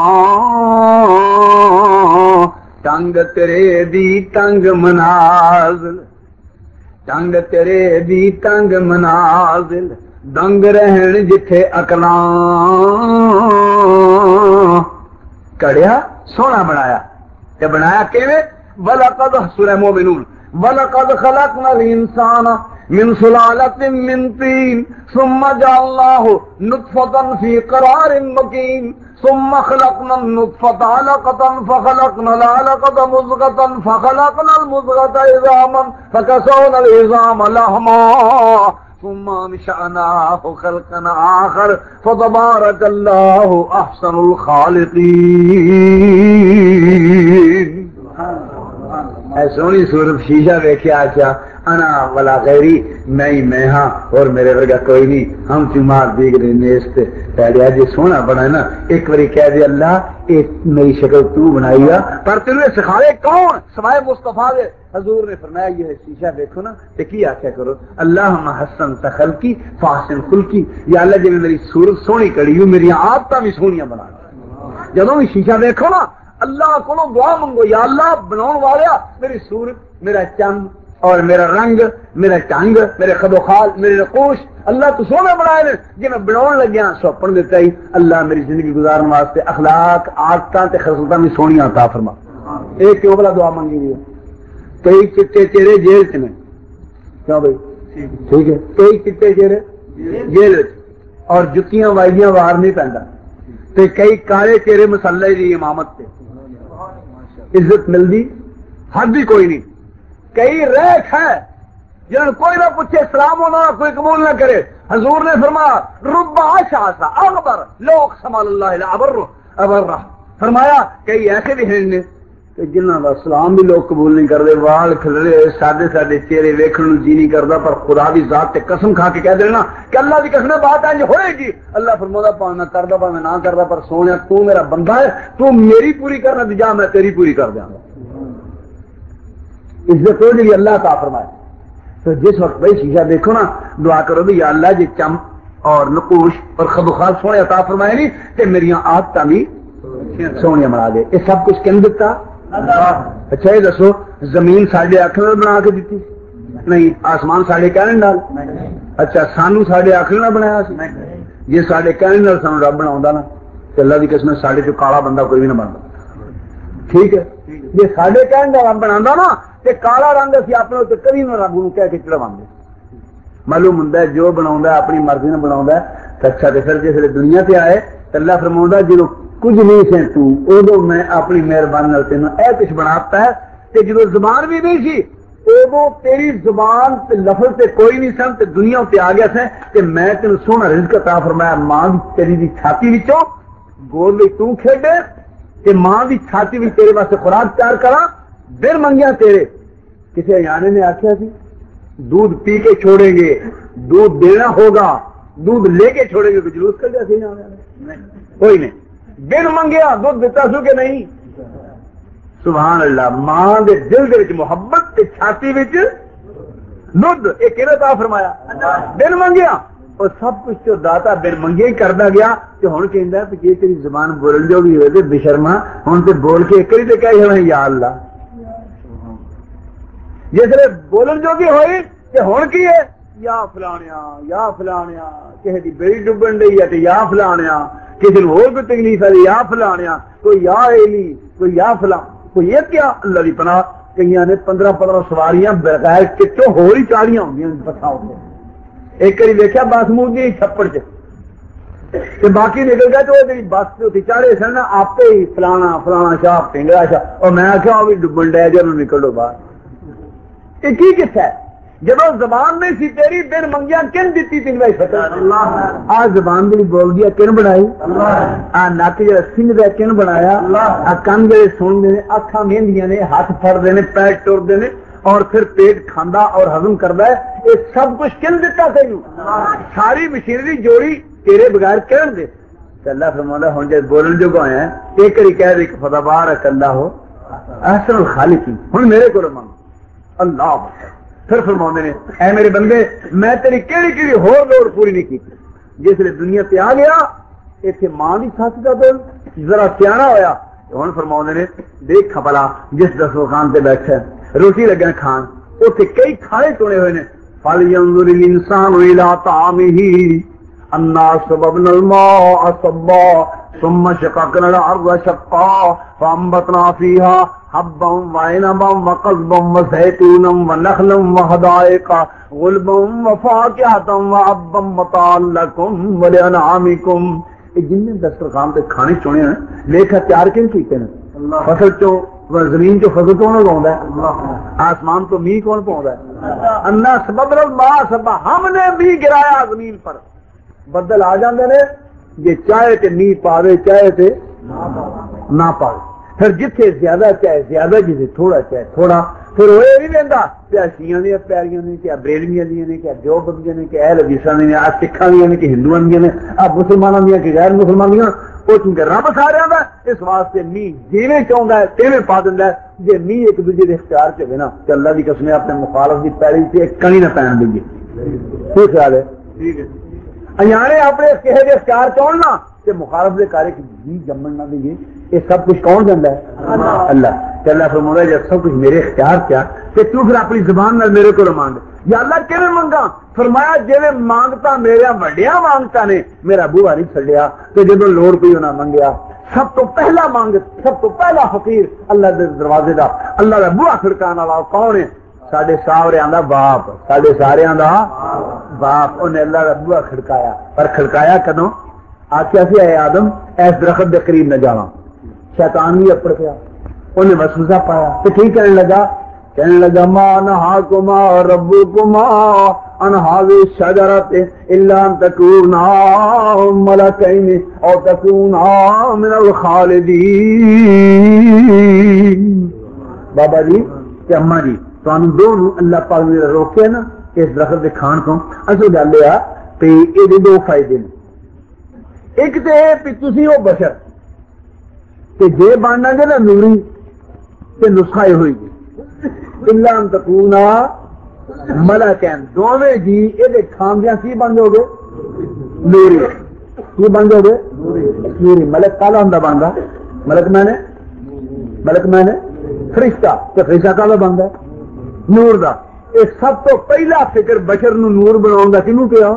ٹنگ تیرے دی ٹنگ منازل ٹنگ تیرے دی ٹنگ منازل دنگ رہن جتھے اکلاں کڑیا سونا بنایا تے بنایا کیویں وَلَقَدْ سورہ مومنون وَلَقَدْ خَلَقْنَا الْإِنسَانَ من سلالة من طين ثم جعلناه نطفة في قرار مكين ثم خلقنا النطفة علقة فخلقنا العلقة مضغة فخلقنا المضغة عظاما فكسونا العظام لحما ثم انشأناه خلقا آخر فتبارك الله أحسن الخالقين اے سونی صورت شیشہ ویکھیا اچھا انا ولا غیری میں ہاں اور میرے ورگا کوئی نہیں ہم چمار دیکھ رہے نیست پہلے جی سونا بنا ہے نا ایک باری کہہ دے اللہ ایک میری شکل تو بنائی گا پر تینوں سکھائے کون سوائے مصطفیٰ دے حضور نے فرمایا یہ شیشہ دیکھو نا تو کی آخیا کرو اللہم حسن تخلقی فاحسن خلقی یا اللہ جی میری صورت سونی کڑی ہوں میری عادتاں بھی سونیاں بنا جدوں بھی شیشہ دیکھو نا اللہ کو دعا منگو یا اللہ بناؤ والا میری صورت میرا چند اور میرا رنگ میرا ٹنگ میرے خد و خال میرے نقوش اللہ تو سونے بنائے نے جی میں بناؤ لگیا سوپن دیتا ہی اللہ میری زندگی گزارنے واسطے اخلاق عادتاں تے خصلتاں میں سونیاں عطا فرما ایک کیوں بلا دعا منگی ہوئی کئی چٹے چہرے جیل چ نے، کیوں بھائی ٹھیک ہے، کئی چٹے چہرے جیل اور جتیاں وائدیاں وار نہیں پہنتا، تے کئی کالے چہرے مسلح دی امامت تے عزت ملتی حد بھی کوئی نہیں، کئی ریکھ ہے جن کوئی نہ پوچھے سلام ہونا کوئی قبول نہ کرے. حضور نے فرمایا رب عشاء اغبر لو اقسم اللہ ابر، فرمایا کئی ایسے بھی ہیں جنہوں کا سلام بھی لوگ قبول نہیں کرتے، وال کھلے سادے سادے چہرے ویکھن نو جی نہیں کرتا، پر خدا دی ذات تے قسم کھا کے کہہ دینا کہ اللہ دی قسم بات انج ہوئے گی. اللہ فرماتا پا میں کردا پا میں نہ کردا، پر سونے تو میرا بندہ ہے، تو میری پوری کرنا دی جا میں تیری پوری کر دیا گا. عزت ہو جی اللہ عطا فرمائے. تو جس وقت بھائی شیشہ دیکھو نا دعا کرو بھی یا اللہ جی چم اور نقوش اور خبخال سونے عطا فرمائے نہیں تے میری عادتاں بھی سونے بنا دے. یہ سب کچھ کن دتا؟ اچھا یہ دسو زمین ساڈے آخر نال بنا کے دیتی نہیں، آسمان ساڈے کہنے نال، اچھا سانو ساڈے آخر نال بنایا سی؟ جی ساڈے کہنے نال سانو رب بنا نا تو اللہ کی قسم ساڈے چ کالا بندہ کوئی بھی نہ بنتا. ٹھیک ہے، جی ساڈے کہنے کا رب بنا نا تے کالا رنگ اسی اپنے تے کبھی نہ رب نو کہہ کے چڑھواندے. معلوم ہوندا ہے جو بناوندا اپنی مرضی نال بناوندا ہے. اچھا تے پھر جس دنیا تے آئے تے اللہ فرماوندا جدوں کچھ نہیں سے تو ادو میں اپنی مہربانی تین اے کچھ بناتا ہے کہ جدو زبان بھی نہیں سی ادو تیری زبان تے لفظ تے کوئی نہیں سن تے دنیا تے آ گیا سے کہ میں تین سونا رزق عطا فرمایا. ماں تیری دی چھاتی وچوں گول بھی تو کھیڈے تے ماں دی چھاتی وچ تیرے واسطے خوراک تیار کراں بن منگیا تیرے. کسی ایانے نے آخیا سی دودھ پی کے چھوڑیں گے، دودھ دینا ہوگا، دودھ لے کے چھوڑیں گے، جلوس کر دیا سی کوئی نہیں. بن منگیا دودھ دیتا سو کہ نہیں؟ سبحان اللہ. ماں دے دل دے وچ محبت تے چھاتی وچ دودھ یہ کہڑا عطا فرمایا؟ بن منگیا. اور سب کچھ جو داتا بن منگیا ہی کردا گیا تے ہن کہندا کہ جے تیری زبان بولن جو بھی ہوئے تے بشرما ہن تے بول کے ایک ہی تے کہہ ہونا یا اللہ. جسے بولن جو بھی ہوئی تے ہن کی ہے یا فلانیا یا فلانیا، کسی دی بیڑی ڈبن ڈئی ہے تے یا فلانیا، کسی کو اور کوئی تکلیف ہے یا فلانیا، کوئی یا ایلی کوئی یا فلان، کوئی یہ کیا اللہ دی پناہ. کئی نے 15 سواریاں بغیر کچوں ہور ہی چاڑیاں ہوں بسا ایک کری دیکھا بس موجی چھپڑ چ باقی نکل گیا تو وہ بس چاڑے سن آپ ہی فلانا فلانا شاہ پنگڑا شاہ. اور میں آخیا وہ بھی ڈبن ڈیا جب نکلو باہر. یہ کی کتا ہے جب زبان نہیں سی تیری بن منگیا کن دیتی تین بھائی فتح آ زبان بھی بول دیا کن بنائی آ نک جا سنگ دیا کن بنایا آ کن جڑے سنتے ہیں اکھاں مہندیاں نے ہاتھ پھڑتے ہیں پیر ٹرتے ہیں اور پھر پیٹ کھانا اور ہضم کرتا ہے. یہ سب کچھ کن دیتا تین ساری مشینری جوڑی تیرے بغیر کہن دے. اللہ فرماتا ہوں جب بولن جو آیا ایک کری کہہ دے کہ فتح بار اللہ ہو احسن الخالقین ہوں میرے کو منگ اللہ. پھر فرماؤں نے اے میرے بندے میں تیری کیڑی کیڑی ہور لوڑ پوری نہیں کی. جس نے دنیا پہ آ گیا اتنے ماں کی ساتھ کا بول ذرا سیاح ہوا ہوں فرماؤں نے دیکھ بلا جس دسترخوان پہ بیٹھا روٹی لگا کھان اتنے کئی کھانے چنے ہوئے نے. فَلْيَنْظُرِ الْإِنسَانُ إِلَىٰ طَعَامِهِ أَنَّا صَبَبْنَا الْمَاءَ صَبًّا ثُمَّ شَقَقْنَا الْأَرْضَ شَقًّا فَأَنبَتْنَا فِيهَا حبا وعنبا وقضبا وزيتونا ونخلا وحدائق غلبا وفاكهة وعبا متاعا لكم ولأنعامكم. جن نے دسترخوان پہ کھانے چنے ہیں لیکھا تیار کن کیتے ہیں؟ فصل چو زمین چو فصل کون اگاؤندا ہے؟ آسمان تو میہ کون پاؤندا ہے؟ انا سببنا الماء سبا ہم نے میہ گرایا زمین پر. بدل آ جاندے نے جے چاہے تے میہ پاوے چاہے تے نہ پاوے. پھر جتھے زیادہ چاہے زیادہ جتھے تھوڑا چاہے تھوڑا. پھر وہ یہ نہیں لینا کیا شیعہ دیا پیاریاں نے کیا بریلویاں دیا نے کیا دیوبندیاں نے کیا اہل حدیثاں نے آ سکھاں دیا نے کہ ہندوؤں دیا نے آ مسلمانوں دیا کہ غیر مسلمان دیا. وہ چونکہ رب سارا دا اس واسطے میہ جیویں چاہتا ہے تیویں پا دینا ہے. جی میہ ایک دوجے کے اختیار چ ہوئے نا تو اللہ کی قسم اپنے مخالف کی پیری سے ایک کڑی نہ پہن دیں گے. کی خیال ہے؟ اجانے اپنے کسی کے اختیار چاہنا کہ مخالف کے کارے کی جی جمن نہ دیں گے. یہ سب کچھ کون دینا ہے؟ اللہ. کہ اللہ فرماتا ہے جب سب کچھ میرے اختیار کیا کہ تو پھر اپنی زبان نال میرے کو مانگ. یا اللہ کیویں منگا؟ فرمایا جویں مانگتا میرا وڈیا مانگتا نے میرا بوہا نہیں چھڈیا. تو جب لوڑ پئی انہاں منگیا سب تو پہلا مانگت، سب تو پہلا فقیر اللہ دے دروازے دا، اللہ دا بوہا کھڑکان والا کون ہے؟ ساڈے ساوریاں دا باپ، ساڈے ساریاں دا باپ. انہیں اللہ دا بوہا کھڑکایا. پر کھڑکایا کدوں؟ آخیا سی اے آدم اس درخت دے قریب نہ جاواں. شیطان بھی اپڑ گیا، انہیں وسوسہ پایا تو ٹھیک کہنے لگا ما نہاکما ربکما عن هذه الشجرة الا ان تكونا ملكين او تكونا من الخالدين. بابا جی تے اما جی تانوں دونوں اللہ پاک نے روکے نا اس درخت دے کھان کو. اصل گل یہ کہ یہ دو فائدے نے. ایک تے کہ تسی ہو بشر کہ جے بننا گے نا نوری تے نسخہ ہوئی گی الا ان تکونا ملکین. دونوں جی یہ کھاندیاں کی بن جاؤ گے؟ نوری. کی بن جاؤ گے؟ نوری. ملک کالا ہوں بنتا؟ ملک میں نے فرشتہ. تو فرشتہ کالا بنتا نور دا. یہ سب تو پہلا فکر بشر نو نور بناؤ کا کنوں کیا؟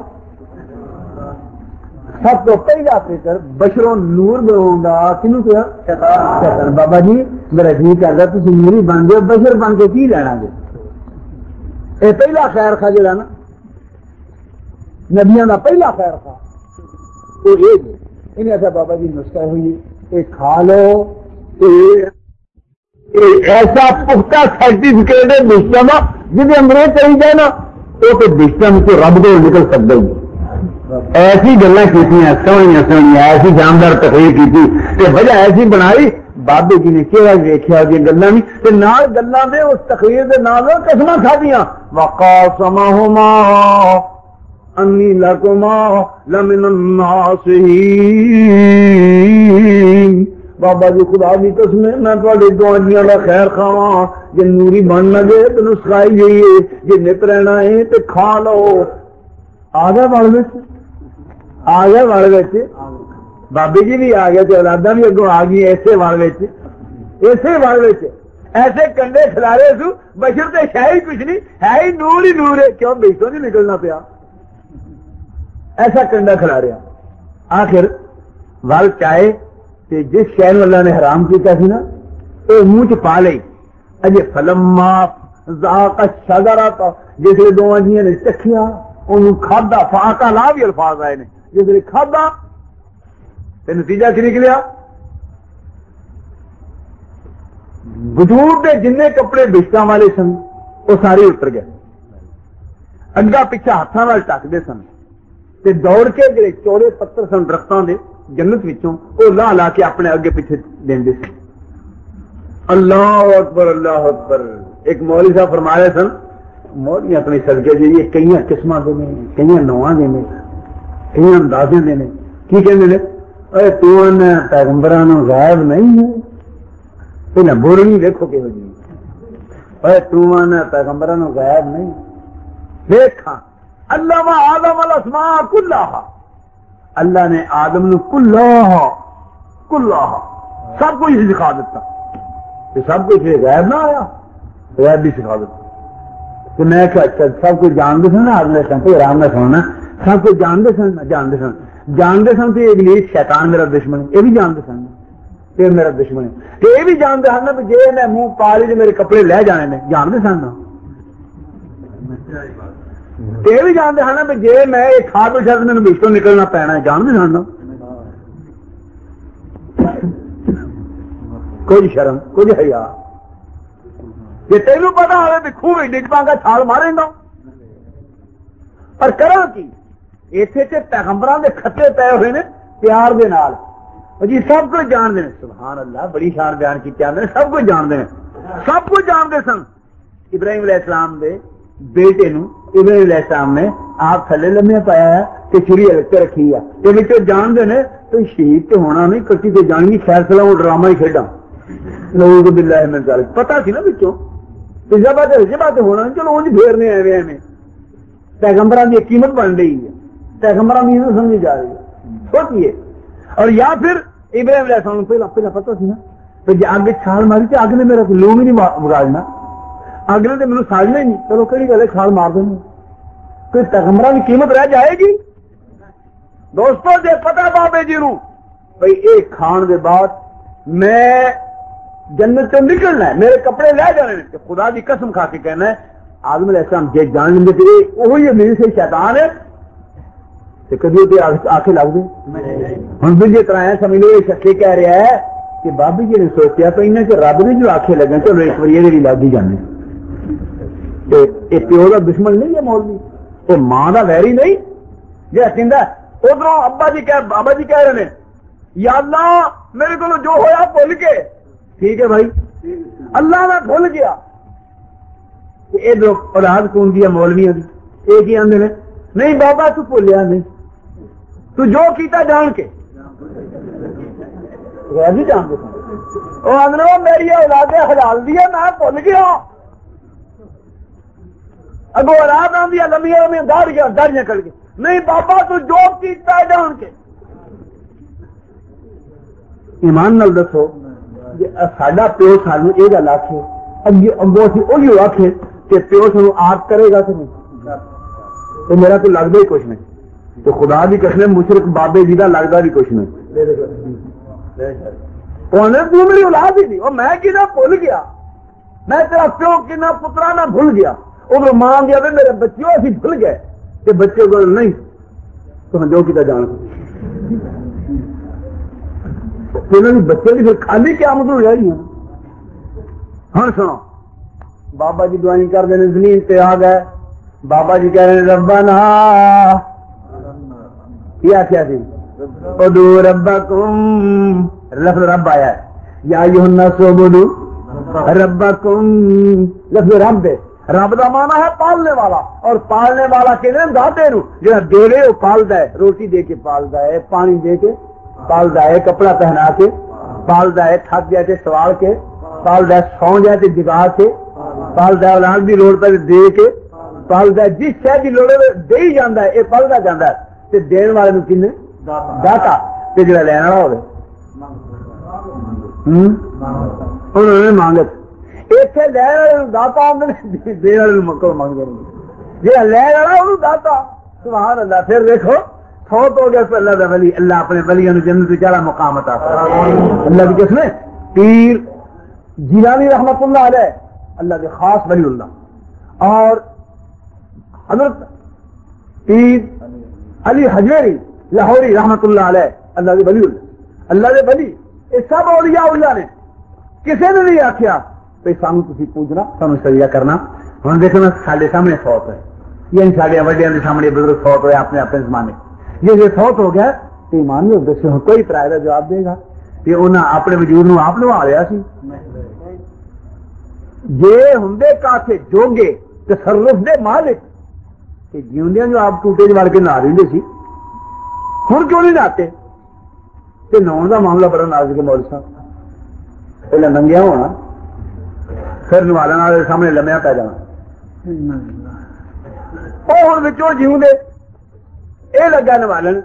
سب تو پہلا فکر بشروں نور بناؤ کا کنوں کیا؟ شیطان. بابا جی میرا جی کرتا تھی نوری بن جاؤ، بشر بن کے کی لینا گے؟ یہ پہلا خیر خواہ جڑا نا نبیاں دا پہلا خیر خواہ وہ یہ انہیں ایسا بابا جی نسخہ ہوئی یہ کھا لو. ایسا پختہ سرٹیفکیٹ ہے بشتم جی اندر چلی جائے نا وہ تو بشتم سے رب کو نکل سکتا ہی. ایسی گلا کی سوہنیاں ایسی جاندار تقریر کی وجہ ایسی بنائی. بابے جی نے کہڑا ویکھیا دی گلاں بھی تے نال گلاں دے اس تقریر دے نال قسماں کھادیاں. وقاسمہما انی لکما لمن الناصحین. بابا جی خدا دی قسم میں تواڈے دعائیاں دا خیر خواہاں. جے نوری بن لگے تے نسخائی گئی ہے، جے نت رہنا ہے تے کھا لو. آ گیا وڑ وچ بابے جی بھی آ گیا تے اولاداں بھی اگوں آ گئی ایسے وڑ وچ ایسے کنڈے کھلارے سو. بشر تے ہے ہی کچھ نہیں، ہے ہی نور ہے. کیوں بیچوں نہیں نکلنا پیا؟ ایسا کنڈا کھلاریا. آخر ول چائے تے جس شے نوں اللہ نے حرام کیتا سی نا وہ منہ چ پا لئی. اجے فلما ذاق الشجرۃ جس لے دونوں جیاں نے چکھیا انہوں کھادا. فاقا لا بھی الفاظ آئے نے جس لے کھادا تے نتیجہ کی نکلیا وجود دے جنے کپڑے بشتاں والے سن وہ سارے اتر گئے. اگا پچھا ہاتھاں نال ٹکدے سن تے دوڑ کے جڑے چوڑے پتھر سن درختاں دے جنت وچوں وہ لا کے اپنے اگے پیچھے دیندے سن. اللہ اکبر اللہ اکبر. ایک مولوی صاحب فرما رہے سن مولوی اپنی صدقے جی یہ کئی قسماں دے نے، کئی نواں دے نے، کئی اندازے دے نے. کی کہندے نے؟ اے تو پیغمبراں نوں غائب نہیں ہے. پہلے بولنی دیکھو کہ جی اے تو پیغمبراں نوں غائب نہیں. دیکھا اللہ آدم الاسماء کلھا. اللہ نے آدم نو کلھا سب کچھ سکھا دیتا. سب کچھ غائب نہ آیا، غائب بھی سکھا دیتا. تو میں کہ اچھا سب کچھ جانتے سن نا اگلے سن تو آرام نہ سننا. سب کچھ جانتے سن تو ابلیس شیطان میرا دشمن ہے. یہ بھی جانتے سن یہ میرا دشمن ہے. یہ بھی جانتے سن کہ جی میں منہ پا لی تو میرے کپڑے لے جانے نے. جانتے سن یہ بھی جانتے ہیں نا جی میں یہ کھا تو شاید میرے بچوں نکلنا پینا ہے. جانتے سن کچھ شرم کچھ حیا. جی تینوں پتا ہوئے بھی خوب ڈگ پا گا چھال مارے گا. پر کرا کی اتنے تے پیغمبراں دے خطے پے ہوئے نے پیار دے نال. جی سب کچھ جانتے ہیں. سبحان اللہ بڑی شان بیان کی. سب کچھ جانتے ہیں، سب کچھ جانتے سن. ابراہیم علیہ السلام دے بیٹے نو ابراہیم علیہ السلام نے آپ تھلے لمے پایا ہے کہ چھری الگ رکھی ہے. یہ جانتے ہیں تو شہید تو ہونا نہیں، کٹی تو جانی خیر سلام وہ ڈرامہ ہی کھیڈا. لوگ باللہ من ذالک پتا سی نا بچوں جب بات ہونا نہیں. چلو انج پھیرنے ایویں پیغمبراں دی قیمت بن رہی ہے، پیغمبراں دی سمجھی جا رہی ہے. سوچیے. اور یا پھر ابراہیم علیہ السلام پہلا پتا سی نا تو جی اگ چھال ماری تو اگ نے میرا لوگ ہی نہیں بگاڑنا، اگ نے تو میرے ساڑنا ہی نہیں. چلو کہڑی گل ہے چھال مار دیں کوئی پیغمبراں کی قیمت رہ جائے گی؟ دوستوں جی پتا بابے جی نو بھئی ایک کھان دے بعد میں جنت سے نکلنا ہے، میرے کپڑے لے جانے ہیں، خدا کی قسم کھا کے کہنا ہے آدم علیہ السلام جی جان لیں گے وہی میرے سے شیطان ہے کدی آخے لگ گئی ہوں بھی جس طرح سمجھ لو یہ شکے کہہ رہا ہے کہ بابی جی نے سوچا تو انہیں کہ رب نے جو آخے لگے چلو ایک بار یہ لگ ہی جانے پیو کا دشمن نہیں ہے مولوی، یہ ماں کا ویری نہیں جی کہہ ادھر ابا جی بابا جی کہہ رہے ہیں یا اللہ میرے کو جو ہوا بھول کے ٹھیک ہے بھائی اللہ میں بھول گیا ادھر اولاد کون دی مولویاں کی یہ آدھے نے نہیں بابا تو بھولیا نہیں تو جو کیتا جان کے نہیں جانتے وہ آدھے میری اولاد حلال دی ہے میں بھول گیا اگو اولاد آدھی لمیا لمیا داڑیاں کر کے نہیں بابا تو جو کیتا جان کے ایمان نال دسو ساڈا پیو سانو یہ گل آخے اگے اگوں اسی آخے کہ پیو سانو آپ کرے گا کہ نہیں تو میرا تو لگتا ہی کچھ نہیں تو خدا بھی قسم مشرک بابے جی کا لگتا بھی کچھ نہیں تو میری اولاد ہی نہیں اور میں کہنا بھول گیا میں تیرا پیو کنا پترا نہ بھول گیا ادھر ماں گیا میرے بچوں اسی بھول گئے کہ بچے کو نہیں تو جو کیا جان بچے کی پھر خالی کیا مطلب ہو جائے ہاں سنو بابا جی دعائیں کر دیں زمین پہ آ گئے بابا جی کہہ رہے ہیں ربنا کیا تھی ادعو ربکم لفظ رب آیا ہے یا ایھا الناس اعبدوا ربکم لفظ رب ہے رب کا مانا ہے پالنے والا اور پالنے والا کہ داتے نو جہاں دے رہے وہ پالتا ہے روٹی دے کے پالتا ہے پانی دے کے پالتا ہے کپڑا پہنا کے پالتا ہے تھک جائے تے سوال کے پالتا ہے سو جائے تے جگا کے پالتا ہے اولاد کی لوڑ پہ دے کے پالتا ہے جس شہر کی لوڑ دے ہی جانا ہے یہ پلتا جانا ہے تے دین والے نو کن داتا تے جڑا لینا والا ہوے انہوں نے مانگت اتنے لین والے داتا آدھے دین والے مکڑ منگتے ہیں جہاں لین والا انہوں داتا سبحان اللہ پھر دیکھو فوت ہو گیا تو اللہ کا ولی اللہ اپنے ولیوں جنت سے چالا مقام عطا اللہ کی قسم پیر جیلانی رحمت اللہ علیہ اللہ کے خاص ولی اللہ اور حضرت پیر علی حجویری لاہوری رحمت اللہ علیہ اللہ کے ولی اللہ کے ولی یہ سب اولیاء اللہ نے کسی نے نہیں آخیا بھائی سانو تھی پوجنا سانو سجدہ کرنا ہوں دیکھنا سارے سامنے فوت ہے یعنی سارے وڈیا کے سامنے بزرگ فوت ہوئے اپنے اپنے زمانے یہ فوت ہو گیا تو ایمان نہیں دسو کوئی ترائے کا جواب دے گا کہ انہیں اپنے وجود نو آپ نوا لیا سی یہ ہوں کافی جوگے تصرف دے مالک کہ جیوندیاں جو آپ ٹوٹے جو کے نہ رہے سی ہوں کیوں نہیں ناتے کہ نو کا معاملہ بڑا نازک ہے مولوی صاحب پہلے ننگیا ہونا پھر نوالن والے سامنے لمیا پی جانا وہ ہوں بچوں جیوں دے یہ لگا نوالن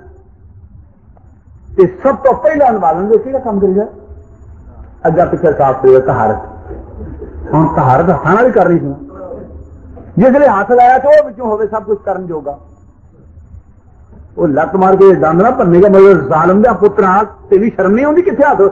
سب تو پہلا نوالن دے کہڑا کام کری اگا پیچھے صاف کرے طہارت ہوں طہارت ہاتھوں والی کر رہی تھی جس لیے ہاتھ لایا تو وہ ہوے سب کچھ کرن جوگا وہ لت مار کے دند نہ بننے کا مطلب ظالم دیا پترا تیری شرم نہیں آتی کتنے ہاتھ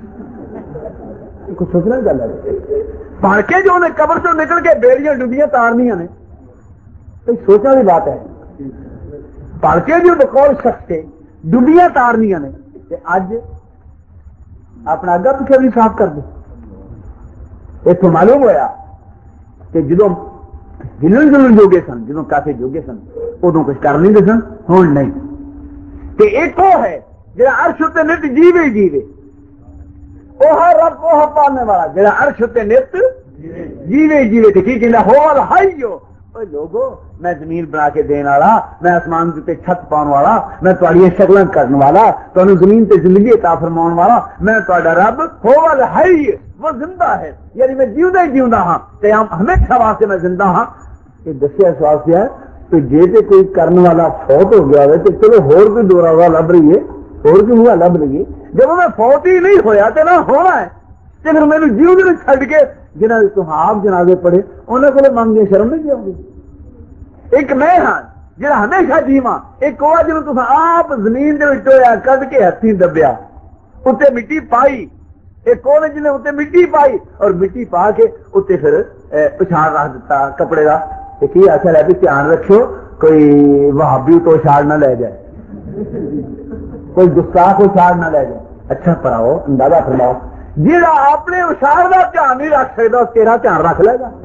کچھ سوچنا گل ہے پڑھ کے جو انہیں قبر سے نکل کے بیڑیاں ڈبیاں تارنیاں نے سوچنے والی بات ہے پڑھ کے جو بقول شخص کے ڈبیاں تارنیاں نے اج اپنا اگا پیچھے بھی صاف کر دے اتوں معلوم ہوا کہ جدو ہلن جلن جوگے سن جدو کافی جوگے سن ادو کچھ کر نہیں سن ہوں نہیں کہ ایک وہ ہے جا عرش تے نت جیوے جیوے وہ رب وہ پالنے والا جا عرش تے نت جیوے جیوے کی کہنا ہو ہائیو لوگو میں زمین بنا کے دین والا میں آسمان کے چھت پاؤن والا میں تھوڑی شکل کرنے والا تمہیں زمین تے زندگی عطا فرماؤن والا میں تھوڑا رب ہو ہائی وہ زندہ ہے یعنی میں جیوندا ہی جیوندا ہاں قیام ہمیشہ واسطے میں زندہ ہاں یہ دسیا اس واسطے ہے کہ جے تے کوئی کرنے والا فوت ہو گیا ہے تو چلو ہور کوئی دورا ہوا لب رہی ہے ہور کوئی ہوا لب رہی ہے جب میں فوت ہی نہیں ہویا تو نہ ہونا ہے تو پھر میرے جیون چھڈ کے جنہوں نے تم آپ جنازے پڑھے انہوں کو منگے شرم نہیں جاؤ گے ایک میں ہاں جہاں ہمیشہ جیواں ایک وہ جنہوں تم آپ زمین کے ٹویا کد کے ہاتھی دبیا اتنے مٹی پائی، ایک کون ہے جن نے اتنے مٹی پائی اور مٹی پا کے اتنے پھر پچھاڑ رکھ دیتا کپڑے کا. کی اصل ہے بھی دھیان رکھو کوئی وہابی تو اشار نہ لے جائے، کوئی گستاخ اشار نہ لے جائے. اچھا پڑھاؤ، اندازہ فرماؤ جہاں اپنے اشار کا دھیان نہیں رکھ سکتا تیرا دھیان رکھ لے گا.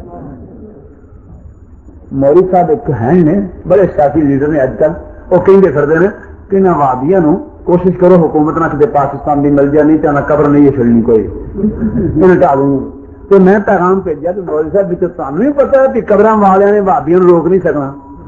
مولوی صاحب ایک ہیں نے بڑے سیاسی لیڈر نے اج کل، وہ کہیں پھرتے ہیں کہ نہ وہابیاں نو کوشش کرو حکومت نہ کسی پاکستان کی مل جائے، نہیں تو قبر نہیں ہے چلنی کوئی ہٹا دوں. تو میں پیغام بھیجا کہ مولوی صاحب بھی تمہیں نہیں پتا کہ قبر والے نے بھابیاں روک نہیں سکنا.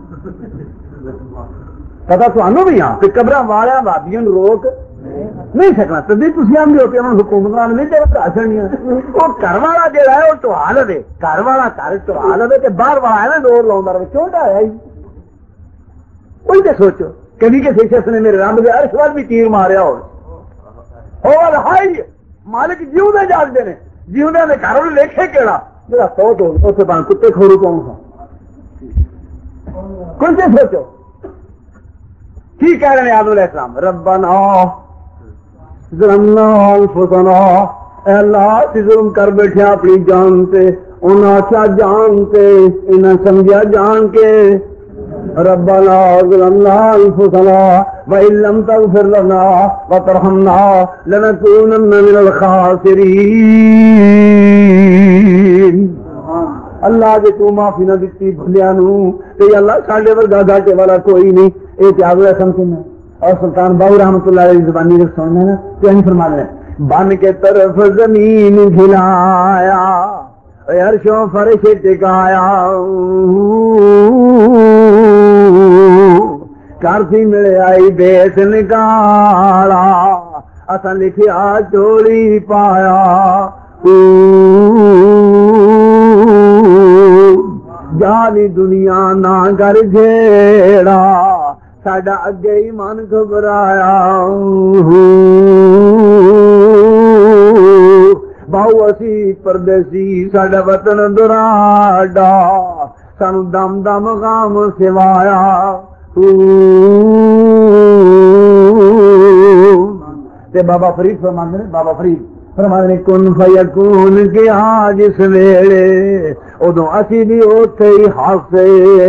پتا تمہیں بھی ہاں کہ قبر والے بھابیاں روک نہیں سکنا. تبھی تھی آم بھی حکومت والے نہیں چاہیے چڑنی. وہ گھر والا جہا ہے وہ ٹوا لے، گھر والا گھر ٹوا لے کہ باہر والا ہے نا ڈور لاؤں رہے کیوں ڈایا جی. وہی تو سوچو کبھی کسی شخص نے میرے رب کے عرش وال بھی تیر ماریا اور ہائی مالک جیو دے جاگتے ہیں جیوندے نے گھر لکھے کہڑا میرا سو تو اتنے بن کتے کھورو کون سا کچھ سوچو کی کہہ رہے ہیں آدم علیہ السلام. ربنا ظلمنا انفسنا، اے اللہ ظلم کر بیٹھے اپنی جان سے، انہاں آخیا جان کے انہاں سمجھا جان کے. ربنا ظلمنا انفسنا وان لم تغفر لنا وترحمنا لنكونن من الخاسرین. اللہ جے تو معافی نہ دیتی بھلیاں نو تے اللہ ساڈے ورگا گھاٹے والا کوئی نہیں. اے پیار ہے سمجھنا. اور سلطان باہو رحمۃ اللہ علیہ زبانی نے سننا نا تو یہی فرما رہے ہیں بن کے طرف زمین کھلایا عرشوں فرش ٹکایا کرسی ملے آئی بیت نکالا اسا لکھیا چوڑی پایا جانی دنیا نہ کر جھیڑا ساڈا اگے ہی من گھبرایا باؤ اسی پردیسی ساڈا وطن دراڈا سانو دم دم غم سوایا تے بابا فرید فرماندے نے بابا فرید فرماندے نے کن فیکون کے جس ویلے ادو اسی بھی اوتھے ہی ہاسے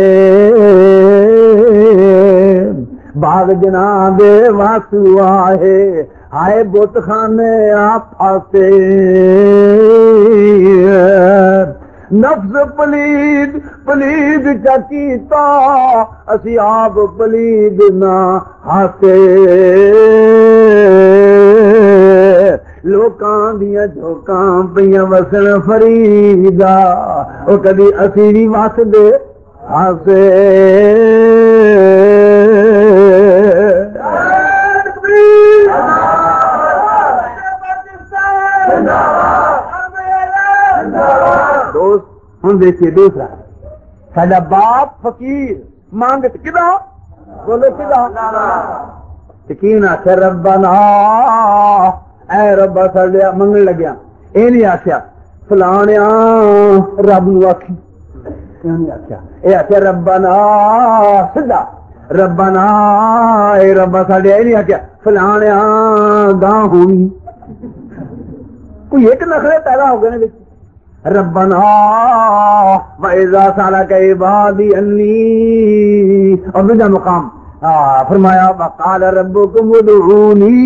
باغ جنا دے واسو آئے آئے بت خانے آپ آتے نفس پلید پلید چکیتا اسی آپ پلید نہ ہاسے لوکاں دیاں جھوکاں پیاں وسن فریدا او کدی اسی بھی وس دے ہاسے دوست ہوں دیکھیے دوسرا ساڈا باپ فقیر مانگت کدا بولو کدا یقین آخیا ربنا اے ربا ساڈا منگن لگیا یہ نہیں آخیا فلانیا رب نو آخی نہیں آخیا یہ آخیا ربنا سدا ربنا اے ربا ساڈا یہ نہیں آخیا فلانیا گاں ہوئی کوئی ایک نخرے پیدا ہو گئے ربنا وَإِذَا سَأَلَكَ عِبَادِي أَنِّي اور دوسرا مقام فرمایا وقال ربكم ادعوني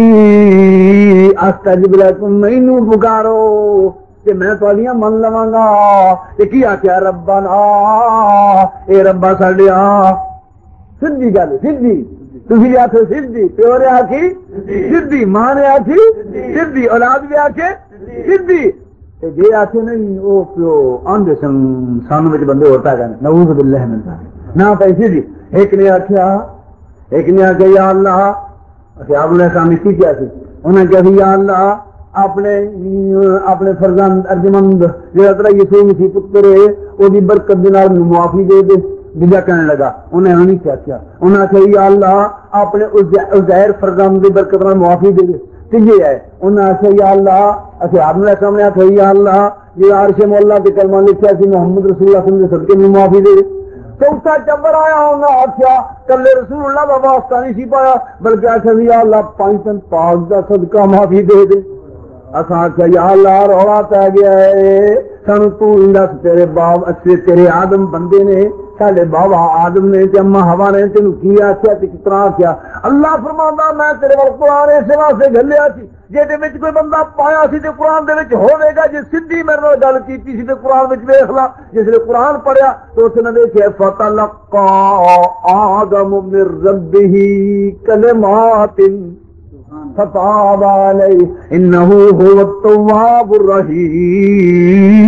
استجب لكم مینوں پکارو کہ میں تواڈیاں من لواں گا. تے کی آکھیا ربنا اے ربا ساڈیا سیدھی گل سیدھی تھی آخو سیدھی پیو نے آخی سیدھی ماں نے آخی سیدھی اولاد بھی آخے سیدھی جی آخے نہیں وہ پیو آدھے سن سانو بندے ہوتا ہے نعوذ باللہ من ذالک نہ پی سیدھی. ایک نے آخیا یا اللہ آپ نے سامنے کی کیا سی انہوں نے کہا یا اللہ اپنے فرزند ارجمند جو تیرا یسوع مسیح پتر ہے وہ برکت دے معافی دے دے. دوجا کہنے لگا انہیں نہیں کیا انہیں آخیا یا اللہ اپنے عزیر فرزند کی برکت میں معافی دے دے. تیجے ہے انہیں آخیا یا اللہ اچھا آپ نے سامنے آخیا یا اللہ جی عرش مولا کے کلمہ لکھا سی محمد رسول اللہ صلی اللہ علیہ وسلم کے معافی دے. چوتھا چبر آیا انہیں آخیا کلے رسول اللہ کا واسطہ نہیں سی پایا بلکہ آخیا یا اللہ 5 دن پاک کا صدقہ معافی دے دے. اصا آخیا یا اللہ رولا پی گیا ہے سانو تو دس تیرے باپ اچھے تیرے آدم بندے نے سارے بابا آدم نے تے اما ہوا نے تینوں کی آخیا تے کس طرح آخیا. اللہ فرماتا میں تیرے وال قرآن اس واسطے گھلیا سی جی کوئی بندہ پایا سی تے قرآن دے وچ ہوے گا جی سیدھی میرے نال گل کیتی سی تے قرآن وچ ویکھ لا جس نے قرآن پڑھیا تو اس نے ویکھیا فتلقى آدم من ربه کلمات فتاب علیہ انہ هو التواب الرحیم.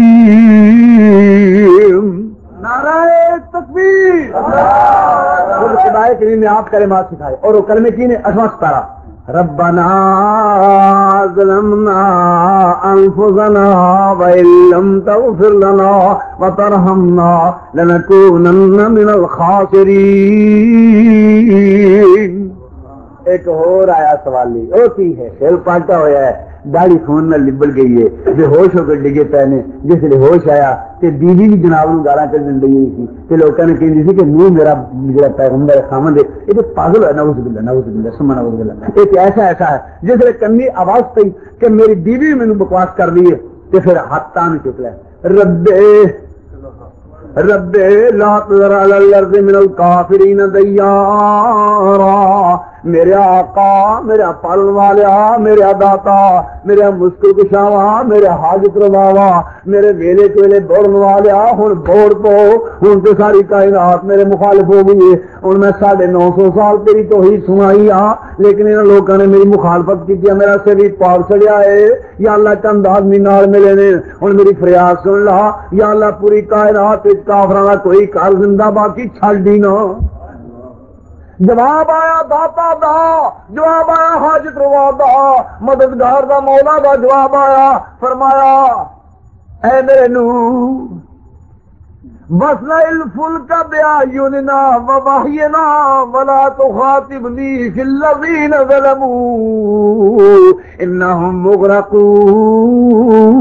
نعرہ تکبیر. خدا کریم نے آپ کلمات سکھائے اور وہ کلمے کی نے 8 ربنا ظلمنا انفسنا وان لم تغفر لنا وترحمنا لنكونن من الخاسرین. ایک اور آیا سوالی وہ کی ہے سیل پالٹا ہوا ہے داڑھی خون نہ لبڑ گئی ہے بے ہوش ہو کر ڈگے پے نے جس لیے ہوش آیا تے بیوی بھی جناب نو گالاں کڈن لگی سی تے لوکاں نے کہندی سی کہ نہیں میرا جڑا پیغمبر خامد ہے یہ تو پاگل ہے. نعوذ باللہ ثم نعوذ باللہ. ایک ایسا ہے جس لیے کنی آواز پئی کہ میری بیوی مینوں بکواس کر رہی ہے تے پھر ہاتھ تان چک لے رب لا تذر علی الارض من الکافرین دیارا. میرے آقا میرا پالن والا میرا داتا میرا مشکل کشاوا میرا حاجت رواوا میرے ویلے کویلے دوڑن والا ہن دوڑ پو ہن تو ساری کائنات میرے مخالف ہو گئی ہے. ہن میں 950 سال تیری توحید سنائی لیکن انہاں لوکاں نے میری مخالفت کی میرا سے بھی پاگ چڑھیا ہے. یا اللہ چند آدمی نال ملے نے ہن میری فریاد سن لا یا اللہ پوری کائنات کافراں دا کوئی کار زندہ باقی چھڈ ہی نہ. جواب آیا داتا دا جواب آیا حاجت روا دا مددگار دا مولا دا جواب آیا. فرمایا اے میرے نو وَاسْنَعِ الْفُلْكَ بِأَعْيُنِنَا وَوَحْيِنَا وَلَا تُخَاطِبْنِي فِي الَّذِينَ ظَلَمُوا إِنَّهُمْ مُغْرَقُونَ.